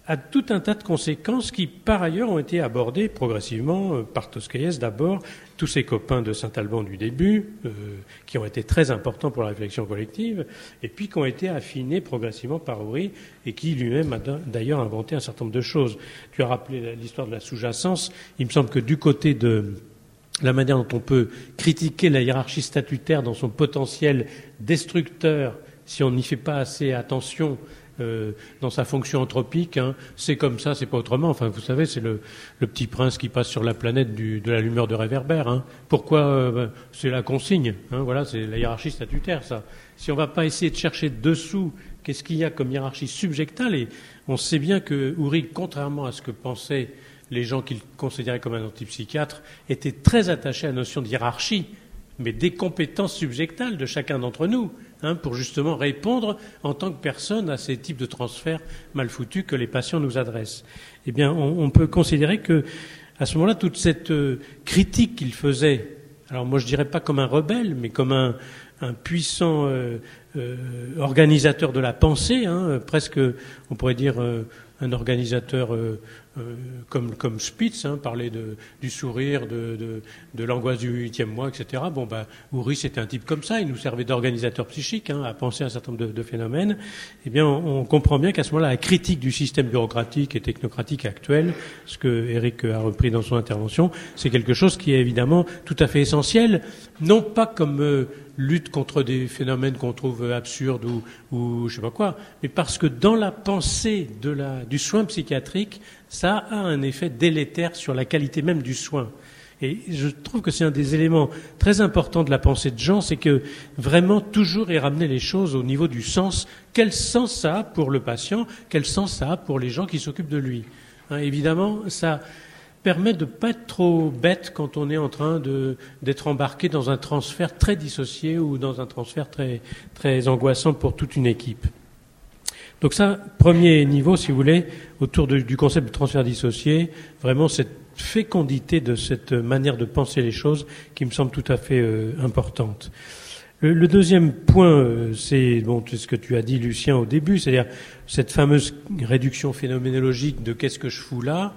a tout un tas de conséquences qui, par ailleurs, ont été abordées progressivement euh, par Toscaïès d'abord, tous ses copains de Saint-Alban du début, euh, qui ont été très importants pour la réflexion collective, et puis qui ont été affinés progressivement par Houry, et qui lui-même a d'ailleurs inventé un certain nombre de choses. Tu as rappelé l'histoire de la sous-jacence. Il me semble que du côté de la manière dont on peut critiquer la hiérarchie statutaire dans son potentiel destructeur, si on n'y fait pas assez attention, Euh, dans sa fonction anthropique, hein, c'est comme ça, c'est pas autrement. Enfin, vous savez, c'est le, le petit prince qui passe sur la planète du, de la lumière de réverbère. Hein. Pourquoi euh, ben, c'est la consigne. Hein, voilà, c'est la hiérarchie statutaire, ça. Si on va pas essayer de chercher dessous, qu'est-ce qu'il y a comme hiérarchie subjectale, et on sait bien que Houry, contrairement à ce que pensaient les gens qu'il considérait comme un antipsychiatre, était très attaché à la notion de hiérarchie, mais des compétences subjectales de chacun d'entre nous. Hein, pour justement répondre en tant que personne à ces types de transferts mal foutus que les patients nous adressent. Eh bien, on, on peut considérer que, à ce moment-là, toute cette euh, critique qu'il faisait, alors moi je dirais pas comme un rebelle, mais comme un, un puissant euh, euh, organisateur de la pensée, hein, presque, on pourrait dire, euh, un organisateur euh, euh, comme, comme Spitz, hein, parlait de, du sourire, de, de, de l'angoisse du huitième mois, et cetera. Bon, bah, Houry, c'était un type comme ça, il nous servait d'organisateur psychique, hein, à penser à un certain nombre de, de phénomènes. Eh bien, on, on comprend bien qu'à ce moment-là, la critique du système bureaucratique et technocratique actuel, ce que Eric a repris dans son intervention, c'est quelque chose qui est évidemment tout à fait essentiel, non pas comme euh, lutte contre des phénomènes qu'on trouve absurdes ou, ou je sais pas quoi, mais parce que dans la pensée de la, du soin psychiatrique, ça a un effet délétère sur la qualité même du soin. Et je trouve que c'est un des éléments très importants de la pensée de Jean, c'est que vraiment toujours y ramener les choses au niveau du sens. Quel sens ça a pour le patient? Quel sens ça a pour les gens qui s'occupent de lui? Hein, évidemment, ça permet de ne pas être trop bête quand on est en train de, d'être embarqué dans un transfert très dissocié ou dans un transfert très, très angoissant pour toute une équipe. Donc ça, premier niveau, si vous voulez, autour de, du concept de transfert dissocié, vraiment cette fécondité de cette manière de penser les choses qui me semble tout à fait euh, importante. Le, le deuxième point, euh, c'est bon, c'est ce que tu as dit, Lucien, au début, c'est-à-dire cette fameuse réduction phénoménologique de qu'est-ce que je fous là.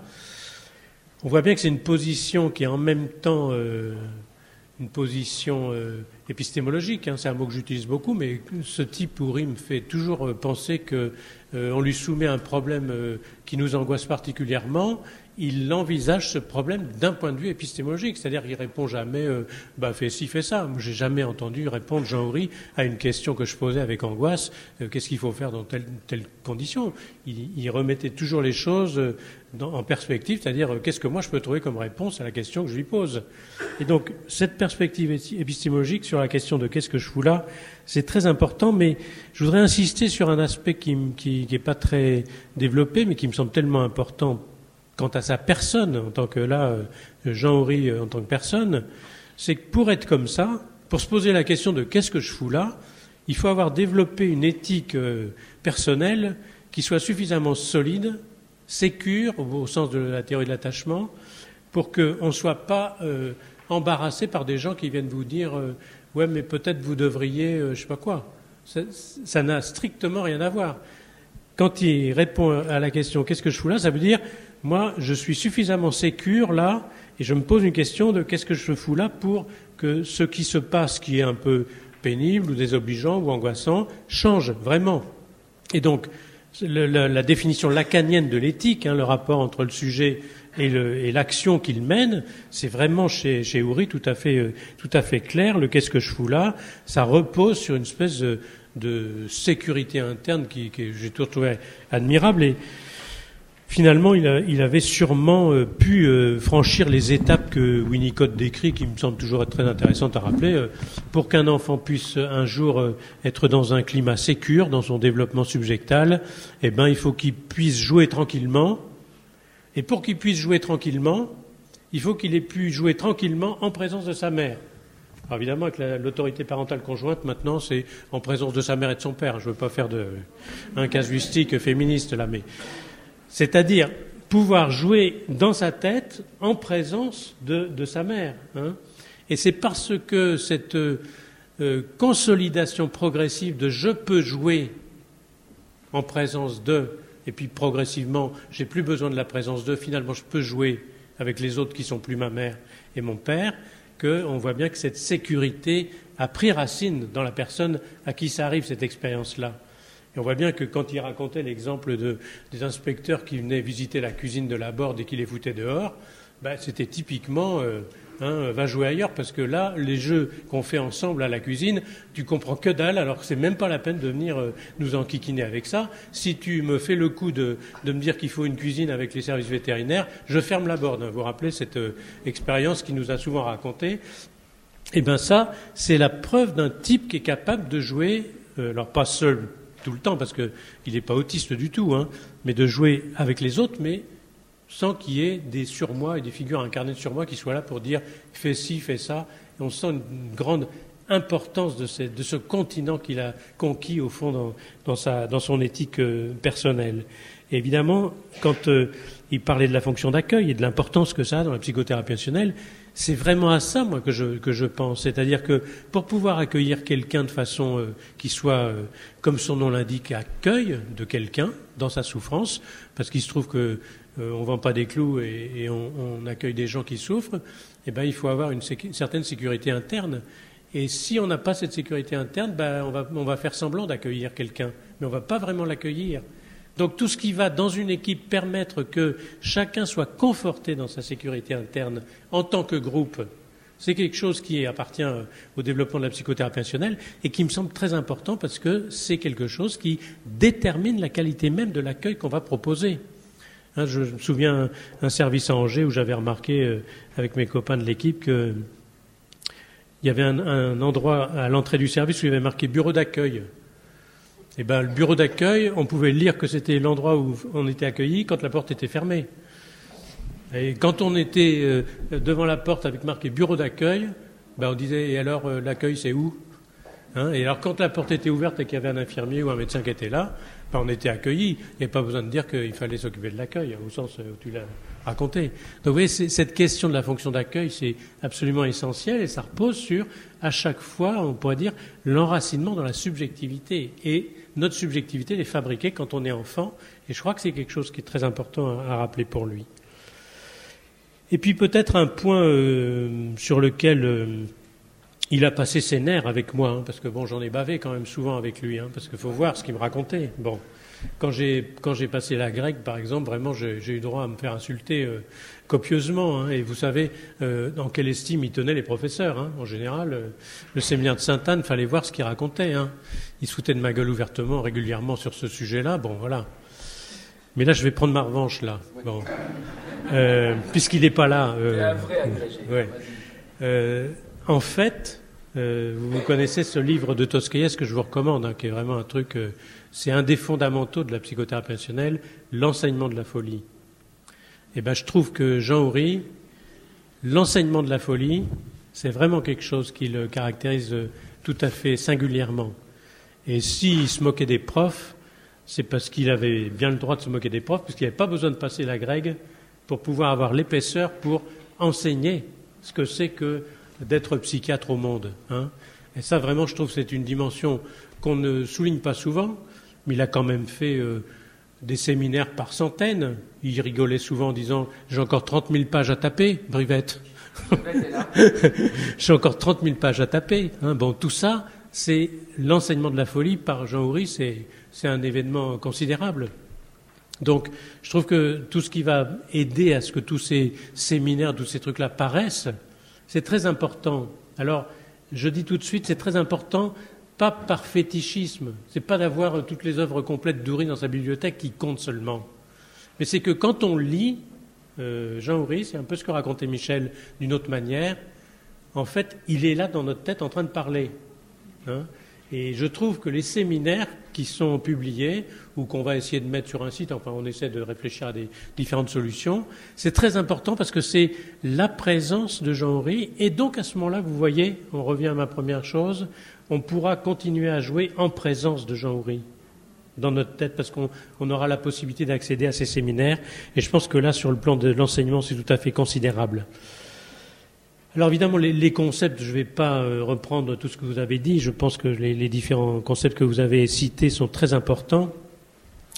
On voit bien que c'est une position qui est en même temps euh, une position euh, épistémologique, hein, c'est un mot que j'utilise beaucoup, mais ce type Houry me fait toujours euh, penser que euh, on lui soumet un problème euh, qui nous angoisse particulièrement, il envisage ce problème d'un point de vue épistémologique, c'est-à-dire qu'il répond jamais euh, bah fais ci, fais ça. Moi, j'ai jamais entendu répondre Jean Houry à une question que je posais avec angoisse, euh, qu'est-ce qu'il faut faire dans telle telle condition. Il, il remettait toujours les choses euh, dans, en perspective, c'est-à-dire euh, qu'est-ce que moi je peux trouver comme réponse à la question que je lui pose. Et donc cette perspective épistémologique sur la question de qu'est-ce que je fous là, c'est très important, mais je voudrais insister sur un aspect qui qui, qui est pas très développé, mais qui me semble tellement important quant à sa personne, en tant que là, Jean Houry en tant que personne, c'est que pour être comme ça, pour se poser la question de qu'est-ce que je fous là, il faut avoir développé une éthique personnelle qui soit suffisamment solide, sécure, au sens de la théorie de l'attachement, pour qu'on ne soit pas euh, embarrassé par des gens qui viennent vous dire euh, « ouais, mais peut-être vous devriez, euh, je sais pas quoi ». Ça, ça n'a strictement rien à voir. Quand il répond à la question « qu'est-ce que je fous là ?», ça veut dire moi, je suis suffisamment sécure là, et je me pose une question de qu'est-ce que je fous là pour que ce qui se passe, qui est un peu pénible ou désobligeant ou angoissant, change vraiment. Et donc, le, la, la définition lacanienne de l'éthique, hein, le rapport entre le sujet et, le, et l'action qu'il mène, c'est vraiment chez, chez Houry tout à fait, euh, tout à fait clair. Le qu'est-ce que je fous là, ça repose sur une espèce de, de sécurité interne qui, que j'ai toujours trouvé admirable. Et finalement, il, a, il avait sûrement euh, pu euh, franchir les étapes que Winnicott décrit, qui me semblent toujours être très intéressantes à rappeler, euh, pour qu'un enfant puisse un jour euh, être dans un climat sécure, dans son développement subjectal, eh ben, il faut qu'il puisse jouer tranquillement. Et pour qu'il puisse jouer tranquillement, il faut qu'il ait pu jouer tranquillement en présence de sa mère. Alors évidemment, avec la, l'autorité parentale conjointe, maintenant, c'est en présence de sa mère et de son père. Je ne veux pas faire de, un casuistique féministe là, mais... C'est-à-dire pouvoir jouer dans sa tête en présence de, de sa mère. Hein. Et c'est parce que cette euh, consolidation progressive de « je peux jouer en présence de » et puis progressivement, j'ai plus besoin de la présence d'eux, finalement je peux jouer avec les autres qui sont plus ma mère et mon père, qu'on voit bien que cette sécurité a pris racine dans la personne à qui ça arrive, cette expérience-là. Et on voit bien que quand il racontait l'exemple de, des inspecteurs qui venaient visiter la cuisine de la Borde et qui les foutaient dehors, ben, c'était typiquement euh, hein, va jouer ailleurs, parce que là, les jeux qu'on fait ensemble à la cuisine, tu comprends que dalle, alors que c'est même pas la peine de venir euh, nous enquiquiner avec ça. Si tu me fais le coup de, de me dire qu'il faut une cuisine avec les services vétérinaires, je ferme la Borde. Vous vous rappelez cette euh, expérience qu'il nous a souvent racontée? Eh bien ça, c'est la preuve d'un type qui est capable de jouer, euh, alors pas seul tout le temps, parce qu'il n'est pas autiste du tout, hein, mais de jouer avec les autres, mais sans qu'il y ait des surmois et des figures incarnées de surmoi qui soient là pour dire « fais ci, fais ça ». Et on sent une grande importance de, ces, de ce continent qu'il a conquis, au fond, dans, dans, sa, dans son éthique euh, personnelle. Et évidemment, quand euh, il parlait de la fonction d'accueil et de l'importance que ça a dans la psychothérapie intentionnelle, c'est vraiment à ça, moi, que je, que je pense. C'est-à-dire que pour pouvoir accueillir quelqu'un de façon euh, qui soit, euh, comme son nom l'indique, accueil de quelqu'un dans sa souffrance, parce qu'il se trouve que euh, on vend pas des clous et, et on, on accueille des gens qui souffrent, eh ben, il faut avoir une, sécu- une certaine sécurité interne. Et si on n'a pas cette sécurité interne, ben, on va, on va faire semblant d'accueillir quelqu'un, mais on va pas vraiment l'accueillir. Donc tout ce qui va dans une équipe permettre que chacun soit conforté dans sa sécurité interne en tant que groupe, c'est quelque chose qui appartient au développement de la psychothérapie intentionnelle et qui me semble très important parce que c'est quelque chose qui détermine la qualité même de l'accueil qu'on va proposer. Hein, je me souviens d'un service à Angers où j'avais remarqué euh, avec mes copains de l'équipe qu'il y avait un, un endroit à l'entrée du service où il y avait marqué bureau d'accueil. Eh ben, le bureau d'accueil, on pouvait lire que c'était l'endroit où on était accueilli quand la porte était fermée. Et quand on était euh, devant la porte avec marqué bureau d'accueil, ben on disait, et alors euh, l'accueil c'est où, hein? Et alors quand la porte était ouverte et qu'il y avait un infirmier ou un médecin qui était là, ben on était accueillis. Il n'y a pas besoin de dire qu'il fallait s'occuper de l'accueil, au sens où tu l'as raconté. Donc vous voyez, cette question de la fonction d'accueil, c'est absolument essentiel et ça repose sur, à chaque fois, on pourrait dire, l'enracinement dans la subjectivité. Et notre subjectivité, elle est fabriquée quand on est enfant, et je crois que c'est quelque chose qui est très important à, à rappeler pour lui. Et puis peut-être un point euh, sur lequel euh, il a passé ses nerfs avec moi, hein, parce que bon, j'en ai bavé quand même souvent avec lui, hein, parce qu'il faut voir ce qu'il me racontait. Bon, quand j'ai quand j'ai passé la grecque, par exemple, vraiment, j'ai, j'ai eu droit à me faire insulter euh, copieusement. Hein, et vous savez euh, dans quelle estime ils tenaient les professeurs. Hein, en général, euh, le séminaire de Sainte-Anne, fallait voir ce qu'il racontait. Hein. Il se foutait de ma gueule ouvertement, régulièrement sur ce sujet-là. Bon, voilà. Mais là, je vais prendre ma revanche, là. Bon. Euh, puisqu'il n'est pas là. Euh, un vrai agrégé. Ouais. Euh, en fait, euh, vous connaissez ce livre de Toscaïevski que je vous recommande, hein, qui est vraiment un truc... Euh, c'est un des fondamentaux de la psychothérapie intentionnelle, l'enseignement de la folie. Eh ben, je trouve que Jean Oury, l'enseignement de la folie, c'est vraiment quelque chose qui le caractérise tout à fait singulièrement. Et s'il se moquait des profs, c'est parce qu'il avait bien le droit de se moquer des profs, parce qu'il n'avait pas besoin de passer la grègue pour pouvoir avoir l'épaisseur pour enseigner ce que c'est que d'être psychiatre au monde. Hein. Et ça, vraiment, je trouve que c'est une dimension qu'on ne souligne pas souvent, mais il a quand même fait euh, des séminaires par centaines. Il rigolait souvent en disant « J'ai encore trente mille pages à taper, Brivette. » J'ai encore trente mille pages à taper. Hein. Bon, tout ça, c'est l'enseignement de la folie par Jean Oury, c'est, c'est un événement considérable. Donc, je trouve que tout ce qui va aider à ce que tous ces séminaires, tous ces trucs-là paraissent, c'est très important. Alors, je dis tout de suite, c'est très important, pas par fétichisme. C'est pas d'avoir toutes les œuvres complètes d'Oury dans sa bibliothèque qui compte seulement. Mais c'est que quand on lit euh, Jean Oury, c'est un peu ce que racontait Michel d'une autre manière, en fait, il est là dans notre tête en train de parler. Hein. Et je trouve que les séminaires qui sont publiés ou qu'on va essayer de mettre sur un site, enfin on essaie de réfléchir à des différentes solutions, c'est très important parce que c'est la présence de Jean Oury et donc à ce moment-là, vous voyez, on revient à ma première chose, on pourra continuer à jouer en présence de Jean Oury dans notre tête parce qu'on on aura la possibilité d'accéder à ces séminaires et je pense que là, sur le plan de l'enseignement, c'est tout à fait considérable. Alors évidemment, les, les concepts, je ne vais pas euh, reprendre tout ce que vous avez dit. Je pense que les, les différents concepts que vous avez cités sont très importants.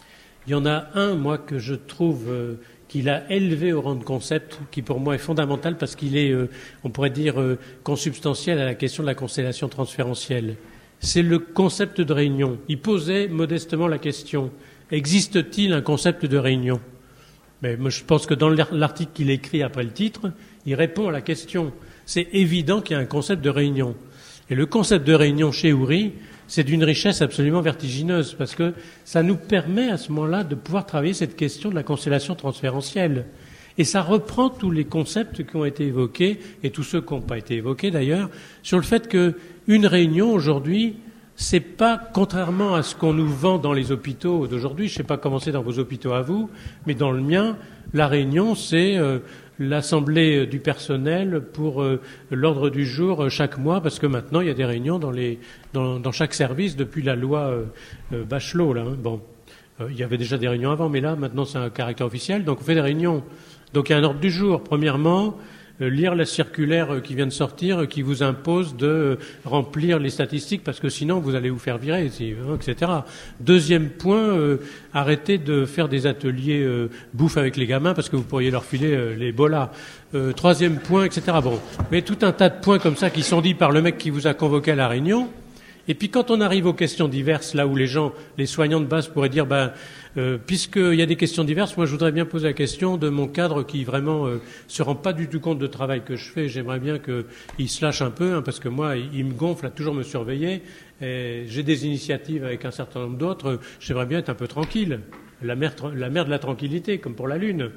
Il y en a un, moi, que je trouve euh, qu'il a élevé au rang de concept, qui pour moi est fondamental parce qu'il est, euh, on pourrait dire, euh, consubstantiel à la question de la constellation transférentielle. C'est le concept de réunion. Il posait modestement la question, existe-t-il un concept de réunion ? Mais moi, je pense que dans l'article qu'il écrit après le titre, il répond à la question. C'est évident qu'il y a un concept de réunion. Et le concept de réunion chez Houry, c'est d'une richesse absolument vertigineuse, parce que ça nous permet à ce moment-là de pouvoir travailler cette question de la constellation transférentielle. Et ça reprend tous les concepts qui ont été évoqués, et tous ceux qui n'ont pas été évoqués d'ailleurs, sur le fait qu'une réunion aujourd'hui, c'est pas, contrairement à ce qu'on nous vend dans les hôpitaux d'aujourd'hui, je ne sais pas comment c'est dans vos hôpitaux à vous, mais dans le mien, la réunion, c'est euh, l'assemblée du personnel pour euh, l'ordre du jour euh, chaque mois, parce que maintenant, il y a des réunions dans, les, dans, dans chaque service depuis la loi euh, euh, Bachelot. Là, hein. Bon, euh, il y avait déjà des réunions avant, mais là, maintenant, c'est un caractère officiel, donc on fait des réunions. Donc il y a un ordre du jour. Premièrement, euh, lire la circulaire euh, qui vient de sortir, euh, qui vous impose de euh, remplir les statistiques, parce que sinon vous allez vous faire virer, hein, et cetera. Deuxième point, euh, arrêtez de faire des ateliers euh, bouffe avec les gamins, parce que vous pourriez leur filer euh, l'Ebola. Euh, troisième point, et cetera. Bon, mais tout un tas de points comme ça qui sont dits par le mec qui vous a convoqué à la réunion. Et puis quand on arrive aux questions diverses, là où les gens, les soignants de base pourraient dire, ben, euh, puisqu'il y a des questions diverses, moi je voudrais bien poser la question de mon cadre qui vraiment euh, se rend pas du tout compte du travail que je fais. J'aimerais bien qu'il se lâche un peu, hein, parce que moi, il, il me gonfle à toujours me surveiller. Et j'ai des initiatives avec un certain nombre d'autres. J'aimerais bien être un peu tranquille. La mer, la mer de la tranquillité, comme pour la Lune.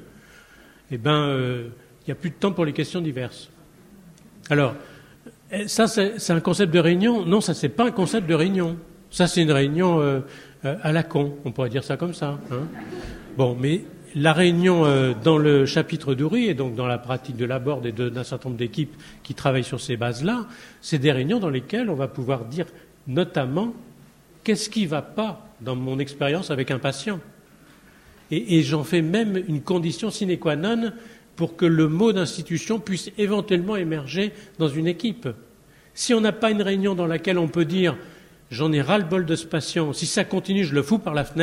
Eh ben, euh, il n'y a plus de temps pour les questions diverses. Alors, ça, c'est un concept de réunion. Non, ça, c'est pas un concept de réunion. Ça, c'est une réunion euh, à la con. On pourrait dire ça comme ça. Hein. Bon, mais la réunion euh, dans le chapitre d'Houry, et donc dans la pratique de l'abord et d'un certain nombre d'équipes qui travaillent sur ces bases-là, c'est des réunions dans lesquelles on va pouvoir dire notamment qu'est-ce qui ne va pas dans mon expérience avec un patient. Et, et j'en fais même une condition sine qua non pour que le mot d'institution puisse éventuellement émerger dans une équipe. Si on n'a pas une réunion dans laquelle on peut dire « j'en ai ras-le-bol de ce patient, si ça continue, je le fous par la fenêtre »,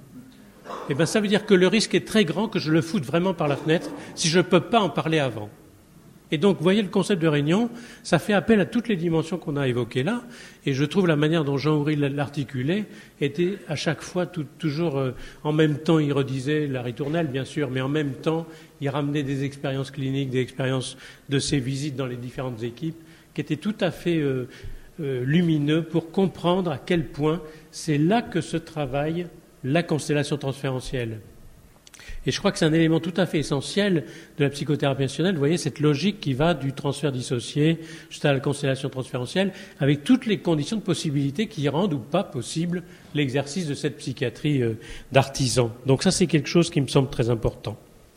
eh bien ça veut dire que le risque est très grand que je le foute vraiment par la fenêtre si je ne peux pas en parler avant. Et donc, vous voyez, le concept de réunion, ça fait appel à toutes les dimensions qu'on a évoquées là, et je trouve la manière dont Jean Houry l'articulait était à chaque fois tout, toujours, euh, en même temps, il redisait la ritournelle, bien sûr, mais en même temps, il ramenait des expériences cliniques, des expériences de ses visites dans les différentes équipes, qui étaient tout à fait euh, euh, lumineux pour comprendre à quel point c'est là que se travaille la constellation transférentielle. Et je crois que c'est un élément tout à fait essentiel de la psychothérapie institutionnelle. Vous voyez, cette logique qui va du transfert dissocié jusqu'à la constellation transférentielle, avec toutes les conditions de possibilité qui rendent ou pas possible l'exercice de cette psychiatrie euh, d'artisan. Donc ça, c'est quelque chose qui me semble très important.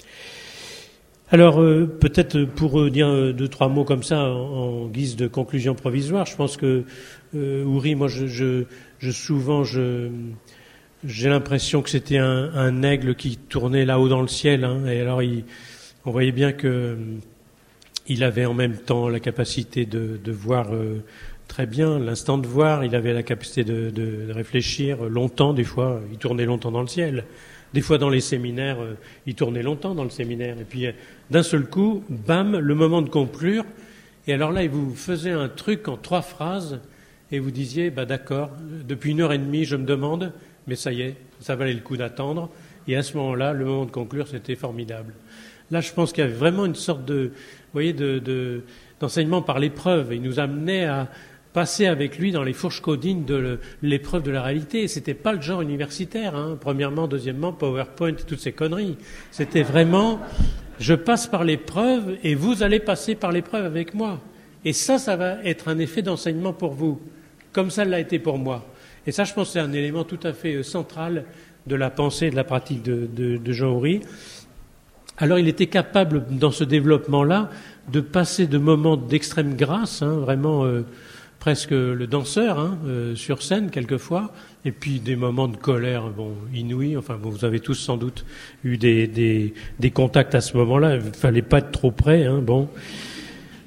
Alors, euh, peut-être pour euh, dire euh, deux, trois mots comme ça, en, en guise de conclusion provisoire, je pense que euh, Houry, moi, je, je, je souvent, je... J'ai l'impression que c'était un, un aigle qui tournait là-haut dans le ciel, hein, et alors il, on voyait bien que il avait en même temps la capacité de, de voir euh, très bien, l'instant de voir, il avait la capacité de, de, de réfléchir longtemps, des fois, il tournait longtemps dans le ciel. Des fois, dans les séminaires, euh, il tournait longtemps dans le séminaire. Et puis, euh, d'un seul coup, bam, le moment de conclure. Et alors là, il vous faisait un truc en trois phrases, et vous disiez, bah d'accord, depuis une heure et demie, je me demande... Mais ça y est, ça valait le coup d'attendre. Et à ce moment-là, le moment de conclure, c'était formidable. Là, je pense qu'il y avait vraiment une sorte de, vous voyez, de, de, d'enseignement par l'épreuve. Il nous amenait à passer avec lui dans les fourches codines de l'épreuve de la réalité. C'était pas le genre universitaire, hein. Premièrement, deuxièmement, PowerPoint, toutes ces conneries. C'était vraiment, je passe par l'épreuve et vous allez passer par l'épreuve avec moi. Et ça, ça va être un effet d'enseignement pour vous, comme ça l'a été pour moi. Et ça, je pense que c'est un élément tout à fait central de la pensée et de la pratique de, de, de Jean Houry. Alors, il était capable, dans ce développement-là, de passer de moments d'extrême grâce, hein, vraiment euh, presque le danseur, hein, euh, sur scène, quelquefois, et puis des moments de colère, bon, inouïs. Enfin, bon, vous avez tous sans doute eu des, des, des contacts à ce moment-là. Il ne fallait pas être trop près, hein, bon...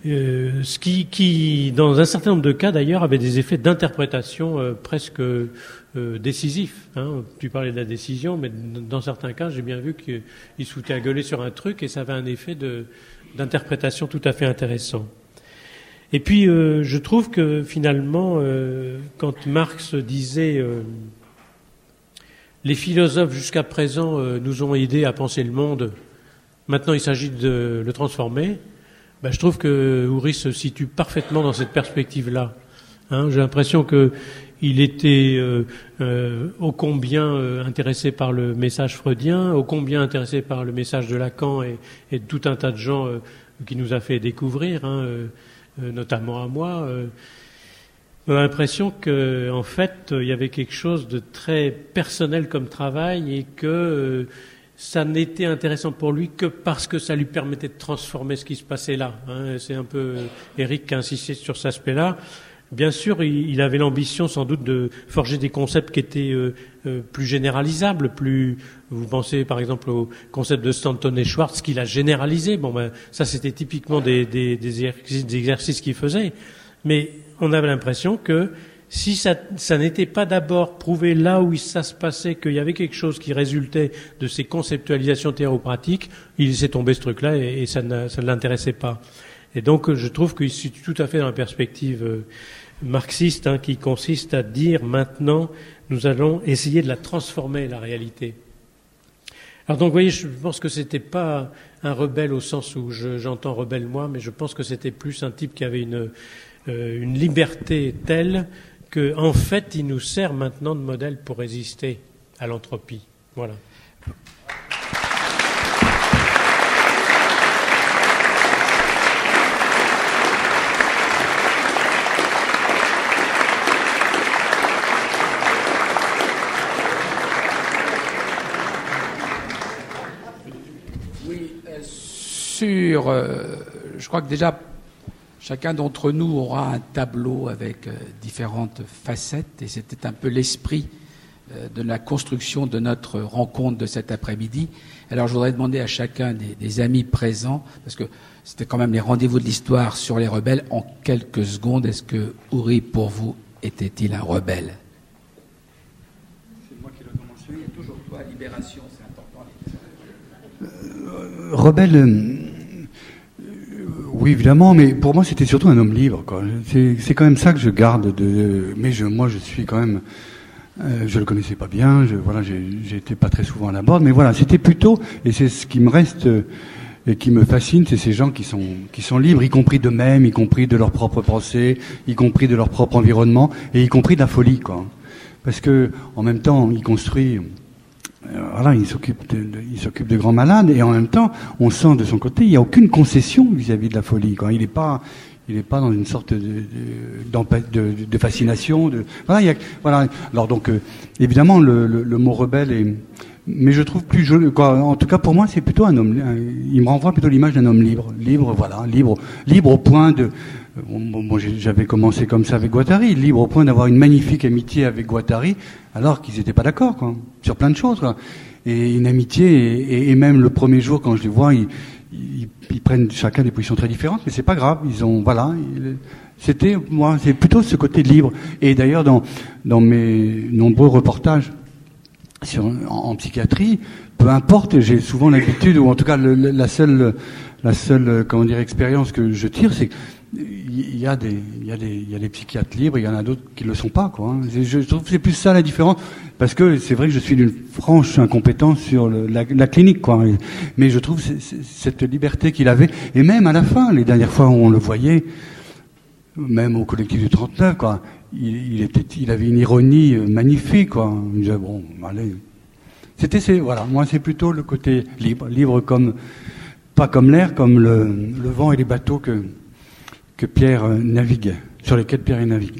euh, ce qui, qui, dans un certain nombre de cas d'ailleurs, avait des effets d'interprétation euh, presque euh, décisifs. Hein. Tu parlais de la décision, mais dans certains cas, j'ai bien vu qu'il se foutait à gueuler sur un truc et ça avait un effet de, d'interprétation tout à fait intéressant. Et puis, euh, je trouve que finalement, euh, quand Marx disait euh, « les philosophes jusqu'à présent euh, nous ont aidés à penser le monde, maintenant il s'agit de le transformer », ben, je trouve que Houry se situe parfaitement dans cette perspective-là. Hein, j'ai l'impression qu'il était euh, euh, ô combien euh, intéressé par le message freudien, ô combien intéressé par le message de Lacan et, et de tout un tas de gens euh, qui nous a fait découvrir, hein, euh, Euh, notamment à moi, euh, j'ai l'impression que, en fait, il y avait quelque chose de très personnel comme travail et que euh, ça n'était intéressant pour lui que parce que ça lui permettait de transformer ce qui se passait là. Hein. C'est un peu Eric qui a insisté sur cet aspect-là. Bien sûr, il, il avait l'ambition sans doute de forger des concepts qui étaient euh, euh, plus généralisables, plus. Vous pensez par exemple au concept de Stanton et Schwartz qu'il a généralisé. Bon, ben ça c'était typiquement des, des, des exercices, des exercices qu'il faisait. Mais on avait l'impression que si ça, ça n'était pas d'abord prouvé là où ça se passait qu'il y avait quelque chose qui résultait de ces conceptualisations théopratiques, il laissait tomber ce truc-là et, et ça ne, ça ne l'intéressait pas. Et donc, je trouve qu'il se situe tout à fait dans la perspective euh, marxiste, hein, qui consiste à dire maintenant, nous allons essayer de la transformer, la réalité. Alors donc, vous voyez, je pense que c'était pas un rebelle au sens où je, j'entends rebelle moi, mais je pense que c'était plus un type qui avait une, euh, une liberté telle que, en fait, il nous sert maintenant de modèle pour résister à l'entropie. Voilà. Sur, euh, je crois que déjà chacun d'entre nous aura un tableau avec euh, différentes facettes et c'était un peu l'esprit euh, de la construction de notre rencontre de cet après-midi. Alors je voudrais demander à chacun des, des amis présents, parce que c'était quand même les rendez-vous de l'histoire sur les rebelles, en quelques secondes, est-ce que Houry, pour vous, était-il un rebelle? C'est moi qui l'ai commencé. Il y a toujours toi, Libération, c'est important. Euh, rebelle, euh, oui évidemment, mais pour moi c'était surtout un homme libre, quoi. C'est, c'est quand même ça que je garde de. Mais je, moi je suis quand même, euh, je le connaissais pas bien, je, voilà, j'ai, j'ai été pas très souvent à la Borde, mais voilà, c'était plutôt, et c'est ce qui me reste euh, et qui me fascine, c'est ces gens qui sont qui sont libres, y compris d'eux-mêmes, y compris de leur propre pensée, y compris de leur propre environnement, et y compris de la folie, quoi. Parce que en même temps, ils construisent. Voilà, il s'occupe de, de, il s'occupe de grands malades et en même temps, on sent de son côté, il n'y a aucune concession vis-à-vis de la folie. Quand il n'est pas, il n'est pas dans une sorte de, de, de, de fascination. De, voilà, il y a, voilà. Alors donc, euh, évidemment, le, le, le mot rebelle est, mais je trouve plus joli. Quoi, en tout cas, pour moi, c'est plutôt un homme. Un, il me renvoie plutôt l'image d'un homme libre, libre, voilà, libre, libre au point de. Bon, bon, j'avais commencé comme ça avec Guattari, libre au point d'avoir une magnifique amitié avec Guattari, alors qu'ils n'étaient pas d'accord, quoi, sur plein de choses, quoi. Et une amitié, et, et, et même le premier jour, quand je les vois, ils, ils, ils prennent chacun des positions très différentes, mais c'est pas grave, ils ont, voilà, ils, c'était, moi, c'est plutôt ce côté libre. Et d'ailleurs, dans, dans mes nombreux reportages sur, en, en psychiatrie, peu importe, j'ai souvent l'habitude, ou en tout cas, le, la seule, la seule, comment dire, expérience que je tire, c'est que il y a des, il y a des, il y a des psychiatres libres, il y en a d'autres qui le sont pas, quoi. Je trouve que c'est plus ça la différence, parce que c'est vrai que je suis d'une franche incompétence sur le, la, la clinique, quoi. Mais je trouve c'est, c'est, cette liberté qu'il avait, et même à la fin, les dernières fois où on le voyait, même au collectif du trente-neuf, quoi, il, il était, il avait une ironie magnifique, quoi. Il disait bon, allez. C'était, c'est, voilà, moi c'est plutôt le côté libre, libre comme, pas comme l'air, comme le, le vent et les bateaux que. que Pierre navigue, sur lesquels Pierre navigue.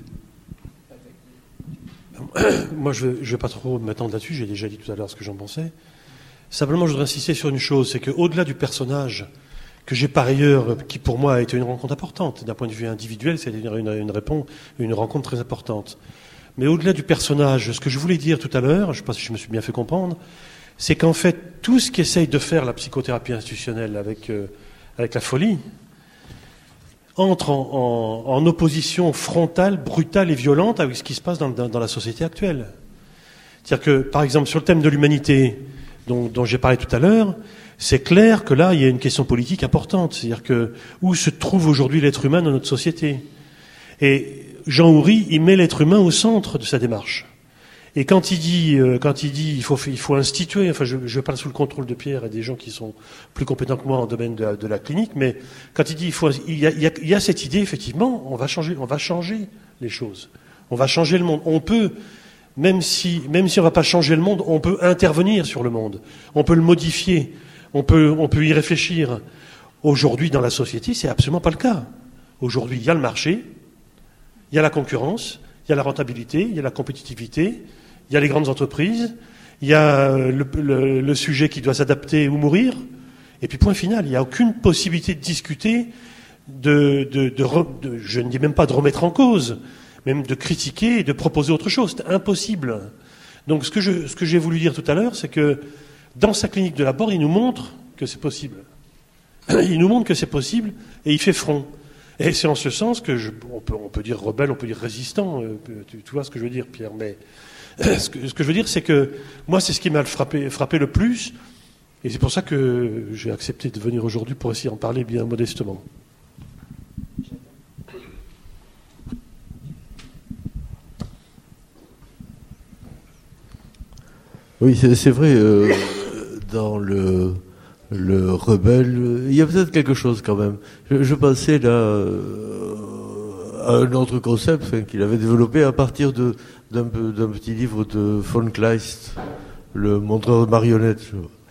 Moi, je ne vais, vais pas trop m'attendre là-dessus, j'ai déjà dit tout à l'heure ce que j'en pensais. Simplement, je voudrais insister sur une chose, c'est qu'au-delà du personnage, que j'ai par ailleurs, qui pour moi a été une rencontre importante, d'un point de vue individuel, c'est une, une, une, réponse, une rencontre très importante. Mais au-delà du personnage, ce que je voulais dire tout à l'heure, je ne sais pas si je me suis bien fait comprendre, c'est qu'en fait, tout ce qu'essaye de faire la psychothérapie institutionnelle avec, euh, avec la folie, entre en, en, en opposition frontale, brutale et violente avec ce qui se passe dans, dans, dans la société actuelle. C'est-à-dire que, par exemple, sur le thème de l'humanité, dont, dont j'ai parlé tout à l'heure, c'est clair que là, il y a une question politique importante. C'est-à-dire que où se trouve aujourd'hui l'être humain dans notre société? Et Jean Houry, il met l'être humain au centre de sa démarche. Et quand il dit, euh, quand il dit, il faut, il faut instituer. Enfin, je, je parle sous le contrôle de Pierre et des gens qui sont plus compétents que moi en domaine de la, de la clinique. Mais quand il dit, il faut, il y a, il y a, il y a cette idée, effectivement, on va changer, on va changer les choses. On va changer le monde. On peut, même si, même si on va pas changer le monde, on peut intervenir sur le monde. On peut le modifier. On peut, on peut y réfléchir. Aujourd'hui, dans la société, c'est absolument pas le cas. Aujourd'hui, il y a le marché, il y a la concurrence, il y a la rentabilité, il y a la compétitivité. Il y a les grandes entreprises, il y a le, le, le sujet qui doit s'adapter ou mourir, et puis point final, il n'y a aucune possibilité de discuter, de, de, de, de, je ne dis même pas de remettre en cause, même de critiquer et de proposer autre chose. C'est impossible. Donc ce que, je, ce que j'ai voulu dire tout à l'heure, c'est que dans sa clinique de l'abord, il nous montre que c'est possible. Il nous montre que c'est possible, et il fait front. Et c'est en ce sens que, je, on, peut, on peut dire rebelle, on peut dire résistant, tu, tu vois ce que je veux dire, Pierre, mais... Ce que, ce que je veux dire, c'est que moi, c'est ce qui m'a frappé, frappé le plus, et c'est pour ça que j'ai accepté de venir aujourd'hui pour essayer d'en parler bien modestement. Oui, c'est, c'est vrai, euh, dans le, le rebelle, il y a peut-être quelque chose quand même. Je, je pensais là euh, à un autre concept enfin, qu'il avait développé à partir de D'un, d'un petit livre de von Kleist, le montreur de marionnettes,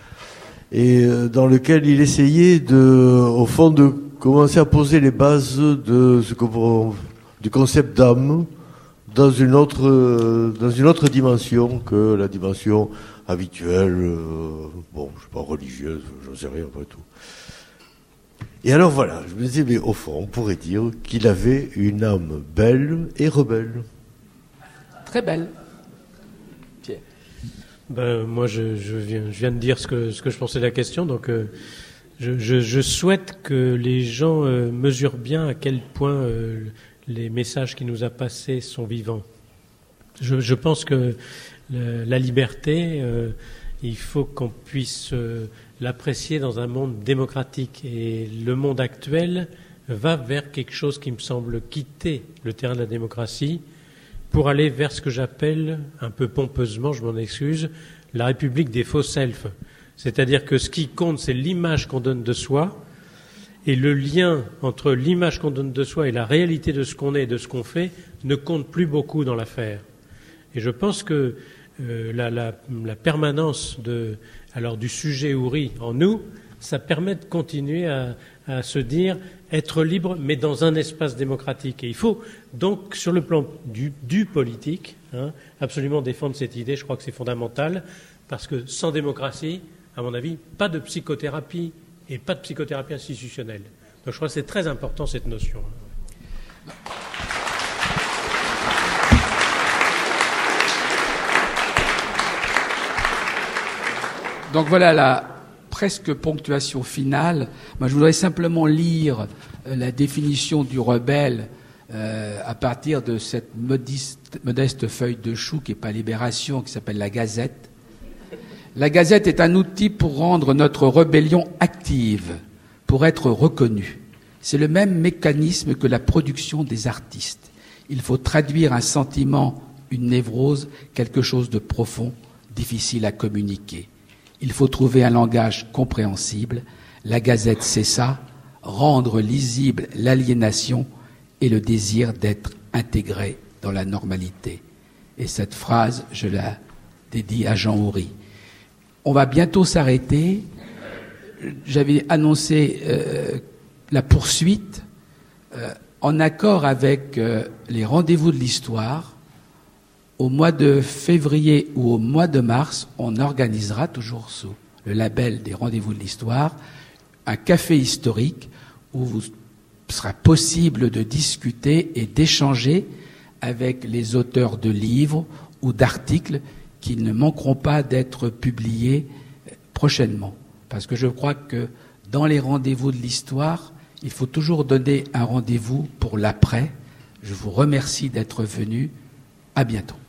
et dans lequel il essayait de, au fond, de commencer à poser les bases de ce que, du concept d'âme dans une autre, dans une autre dimension que la dimension habituelle, euh, bon, je sais pas, religieuse, j'en sais rien après tout. Et alors voilà, je me disais, mais au fond, on pourrait dire qu'il avait une âme belle et rebelle. Très belle. Pierre. Ben, moi, je, je, viens, je viens de dire ce que, ce que je pensais de la question, donc euh, je, je, je souhaite que les gens euh, mesurent bien à quel point euh, les messages qu'il nous a passés sont vivants. Je, je pense que le, la liberté, euh, il faut qu'on puisse euh, l'apprécier dans un monde démocratique. Et le monde actuel va vers quelque chose qui me semble quitter le terrain de la démocratie pour aller vers ce que j'appelle, un peu pompeusement, je m'en excuse, la République des faux selfs. C'est-à-dire que ce qui compte, c'est l'image qu'on donne de soi, et le lien entre l'image qu'on donne de soi et la réalité de ce qu'on est et de ce qu'on fait ne compte plus beaucoup dans l'affaire. Et je pense que euh, la, la, la permanence de, alors, du sujet Houry en nous, ça permet de continuer à, à se dire être libre, mais dans un espace démocratique. Et il faut donc, sur le plan du, du politique, hein, absolument défendre cette idée. Je crois que c'est fondamental, parce que sans démocratie, à mon avis, pas de psychothérapie et pas de psychothérapie institutionnelle. Donc je crois que c'est très important, cette notion. Donc voilà la presque ponctuation finale. Moi, je voudrais simplement lire euh, la définition du rebelle euh, à partir de cette modeste, modeste feuille de chou qui n'est pas Libération, qui s'appelle la Gazette. La Gazette est un outil pour rendre notre rébellion active, pour être reconnue. C'est le même mécanisme que la production des artistes. Il faut traduire un sentiment, une névrose, quelque chose de profond, difficile à communiquer. Il faut trouver un langage compréhensible. La Gazette, c'est ça, rendre lisible l'aliénation et le désir d'être intégré dans la normalité. Et cette phrase, je la dédie à Jean Houry. On va bientôt s'arrêter. J'avais annoncé euh, la poursuite euh, en accord avec euh, les rendez-vous de l'histoire. Au mois de février ou au mois de mars, on organisera, toujours sous le label des rendez-vous de l'histoire, un café historique où il sera possible de discuter et d'échanger avec les auteurs de livres ou d'articles qui ne manqueront pas d'être publiés prochainement. Parce que je crois que dans les rendez-vous de l'histoire, Il faut toujours donner un rendez-vous pour l'après. Je vous remercie d'être venu. À bientôt.